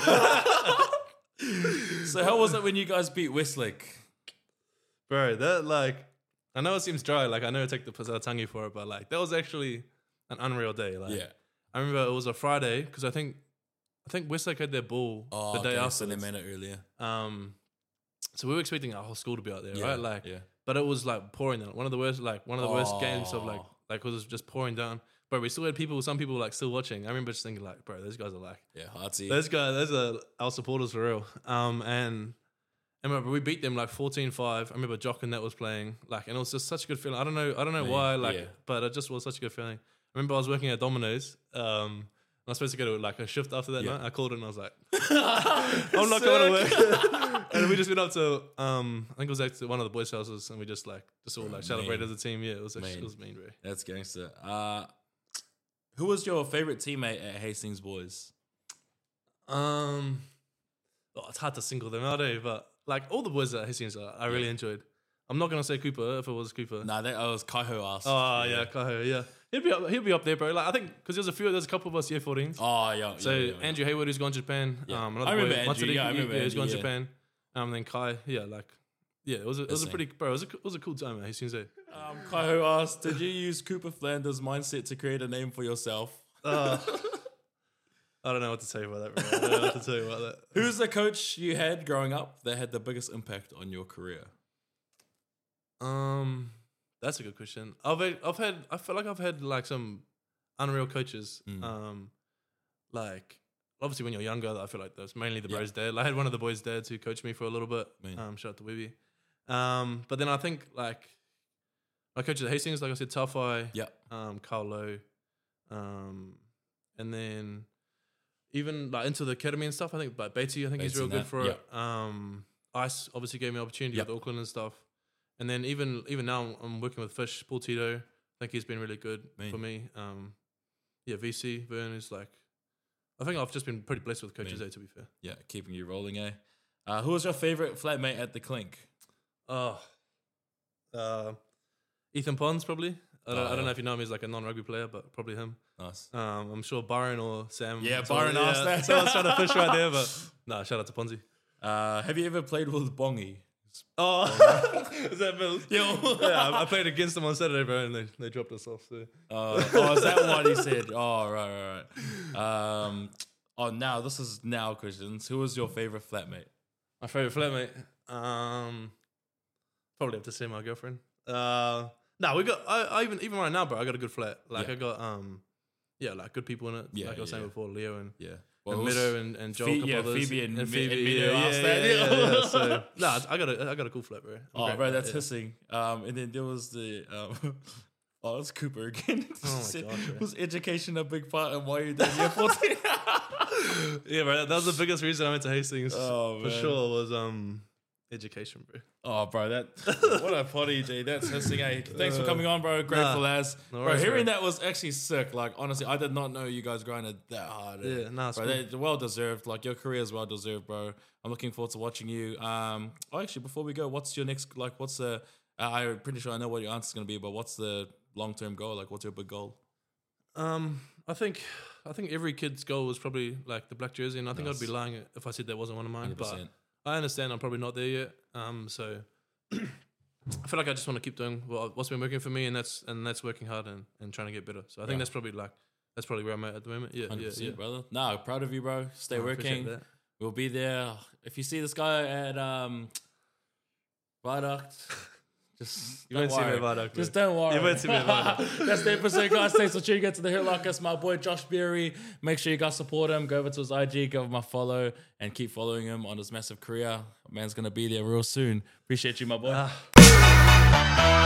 S4: So how was it when you guys beat Westlake?
S1: Bro, that like, I know it seems dry. Like I know I take the Tangi for it, but like that was actually an unreal day. Like,
S4: Yeah.
S1: I remember it was a Friday because I think, I think Westlake had their ball
S4: Oh,
S1: the day
S4: okay,
S1: after.
S4: so they made it earlier.
S1: Um, so we were expecting our whole school to be out there,
S4: Yeah,
S1: right? Like,
S4: yeah.
S1: but it was like pouring down. One of the worst, like one of the worst
S4: Oh.
S1: games of like, like it was just pouring down. But we still had people, some people like still watching. I remember just thinking like, bro, those guys are like,
S4: Yeah, Hartsy.
S1: those guys, those are our supporters for real. Um, and I remember we beat them like fourteen five. I remember Jock and that was playing like, and it was just such a good feeling. I don't know, I don't know
S4: Yeah,
S1: why, like,
S4: yeah.
S1: but it just was such a good feeling. I remember I was working at Domino's. Um, I was supposed to go to like a shift after that
S4: Yeah.
S1: night. I called it and I was like, I'm not going to work. And we just went up to, um, I think it was actually one of the boys' houses, and we just like just all like celebrated
S4: man.
S1: as a team. Yeah, it was actually,
S4: Man.
S1: it was mean, bro.
S4: That's gangster. Uh, who was your favorite teammate at Hastings Boys?
S1: Um, oh, it's hard to single them out, eh? But like all the boys at Hastings, uh, I really
S4: Yeah.
S1: enjoyed. I'm not gonna say Cooper if it was Cooper.
S4: Nah, that was Kaiho asked.
S1: Oh yeah, Kaho, yeah. He'd be up, he'd be up there, bro. Like I think because there's a few, there's a couple of us year fourteens.
S4: Oh, yeah.
S1: so
S4: yeah, yeah, yeah.
S1: Andrew Hayward who's gone to Japan.
S4: Yeah.
S1: Um, another
S4: I remember
S1: boy,
S4: Andrew,
S1: Matsuda,
S4: yeah, I remember
S1: who's gone to
S4: Andy, yeah.
S1: Japan. Um, then Kai, yeah, like yeah, it was a, it was a
S4: Listen.
S1: pretty bro. It was a, it was a cool time at Hastings. Eh?
S4: Um, Kaiho asked, did you use Cooper Flanders' mindset to create a name for yourself?
S1: Uh, I don't know what to tell you about that, bro. I don't know what to tell you about that.
S4: Who's the coach you had growing up that had the biggest impact on your career?
S1: Um, that's a good question. I've had, I've had I feel like I've had like some unreal coaches.
S4: Mm.
S1: Um, like obviously when you're younger, I feel like that's mainly the
S4: Yeah.
S1: bros' dad. I had one of the boys' dads who coached me for a little bit.
S4: Man.
S1: Um, shout out to Wibby. Um, but then I think like my coaches at Hastings, like I said, Tafai,
S4: Yeah.
S1: um, Carl Lowe, um, and then even like into the academy and stuff. I think like Beatty, I think he's
S4: Beatty
S1: real
S4: and
S1: good
S4: that,
S1: for
S4: yeah.
S1: it. Um, Ice obviously gave me opportunity
S4: Yep.
S1: with Auckland and stuff. And then even even now I'm working with Fish, Paul Tito. I think he's been really good
S4: Man.
S1: for me. Um, yeah, V C Vern is like. I think I've just been pretty blessed with coaches
S4: Man.
S1: there. To be fair.
S4: Yeah, keeping you rolling, eh? Uh, who was your favorite flatmate at the Clink?
S1: Oh, uh, Ethan Pons probably. I don't,
S4: Oh,
S1: I don't
S4: yeah.
S1: know if you know him. He's like a non-rugby player, but probably him.
S4: Nice.
S1: Um, I'm sure Byron or Sam.
S4: Yeah,
S1: someone-
S4: Byron asked that.
S1: Someone's trying to fish right there, but no. Shout out to Ponzi.
S4: Uh, have you ever played with Bongi?
S1: Oh, is that Bill?
S4: Yo.
S1: Yeah, I, I played against them on Saturday, bro, and they, they dropped us off. So
S4: Uh, oh, is that what he said? Oh, right, right, right. Um, oh, now, this is now questions. Who was your favorite flatmate?
S1: my favorite flatmate, um, probably have to say my girlfriend. Uh, no, we got. I, I even even right now, bro. I got a good flat. Like
S4: Yeah.
S1: I got um, yeah, like good people in it.
S4: Yeah,
S1: like I was saying
S4: yeah.
S1: before, Leo and.
S4: Yeah.
S1: and
S4: it was-
S1: Mido and, and Joel,
S4: Phe-
S1: a couple
S4: yeah,
S1: others.
S4: Phoebe and Mi- and
S1: Phoebe,
S4: Mido
S1: yeah,
S4: asked
S1: yeah,
S4: that.
S1: yeah, yeah, yeah. So, no, I got a, I got a cool flat, bro. I'm
S4: Oh,
S1: great
S4: bro,
S1: with
S4: that's
S1: that,
S4: hissing. Um, and then there was the um, oh, it's Cooper again.
S1: Oh my gosh, bro.
S4: Was education a big part in why you did year fourteen?
S1: yeah, bro. That was the biggest reason I went to Hastings.
S4: Oh,
S1: for
S4: man.
S1: sure. Was um, education, bro.
S4: Oh, bro, that what a potty, G. That's hissing, eh? Thanks for coming on, bro. Grateful
S1: nah,
S4: as.
S1: no
S4: bro,
S1: worries,
S4: hearing
S1: bro.
S4: that was actually sick. Like, honestly, I did not know you guys grinded that hard. eh?
S1: Yeah, nah, it's
S4: bro,
S1: cool.
S4: they- well deserved. Like, your career is well deserved, bro. I'm looking forward to watching you. Um, oh, actually, before we go, what's your next? Like, what's the? Uh, I'm pretty sure I know what your answer's gonna be, but what's the long term goal? Like, what's your big goal?
S1: Um, I think I think every kid's goal was probably like the black jersey, and I think
S4: Nice.
S1: I'd be lying if I said that wasn't one of mine.
S4: one hundred
S1: But
S4: percent.
S1: I understand I'm probably not there yet. Um, so I feel like I just want to keep doing what, what's been working for me, and that's and that's working hard and, and trying to get better. So I think
S4: Yeah.
S1: that's probably like that's probably where I'm at at the moment. Yeah,
S4: one hundred
S1: yeah,
S4: percent,
S1: yeah.
S4: brother. No, proud of you, bro. Stay
S1: I appreciate
S4: working.
S1: that.
S4: We'll be there. If you see this guy at um, Viaduct, just
S1: You
S4: don't
S1: won't see me
S4: worry.
S1: at Viaduct, bro.
S4: Just don't worry.
S1: You won't see me at Viaduct.
S4: That's the episode, guys. Thanks for tuning in to the Hurt Lock. That's my boy Josh Berry. Make sure you guys support him. Go over to his I G, give him a follow, and keep following him on his massive career. Man's gonna be there real soon. Appreciate you, my boy.
S1: Ah.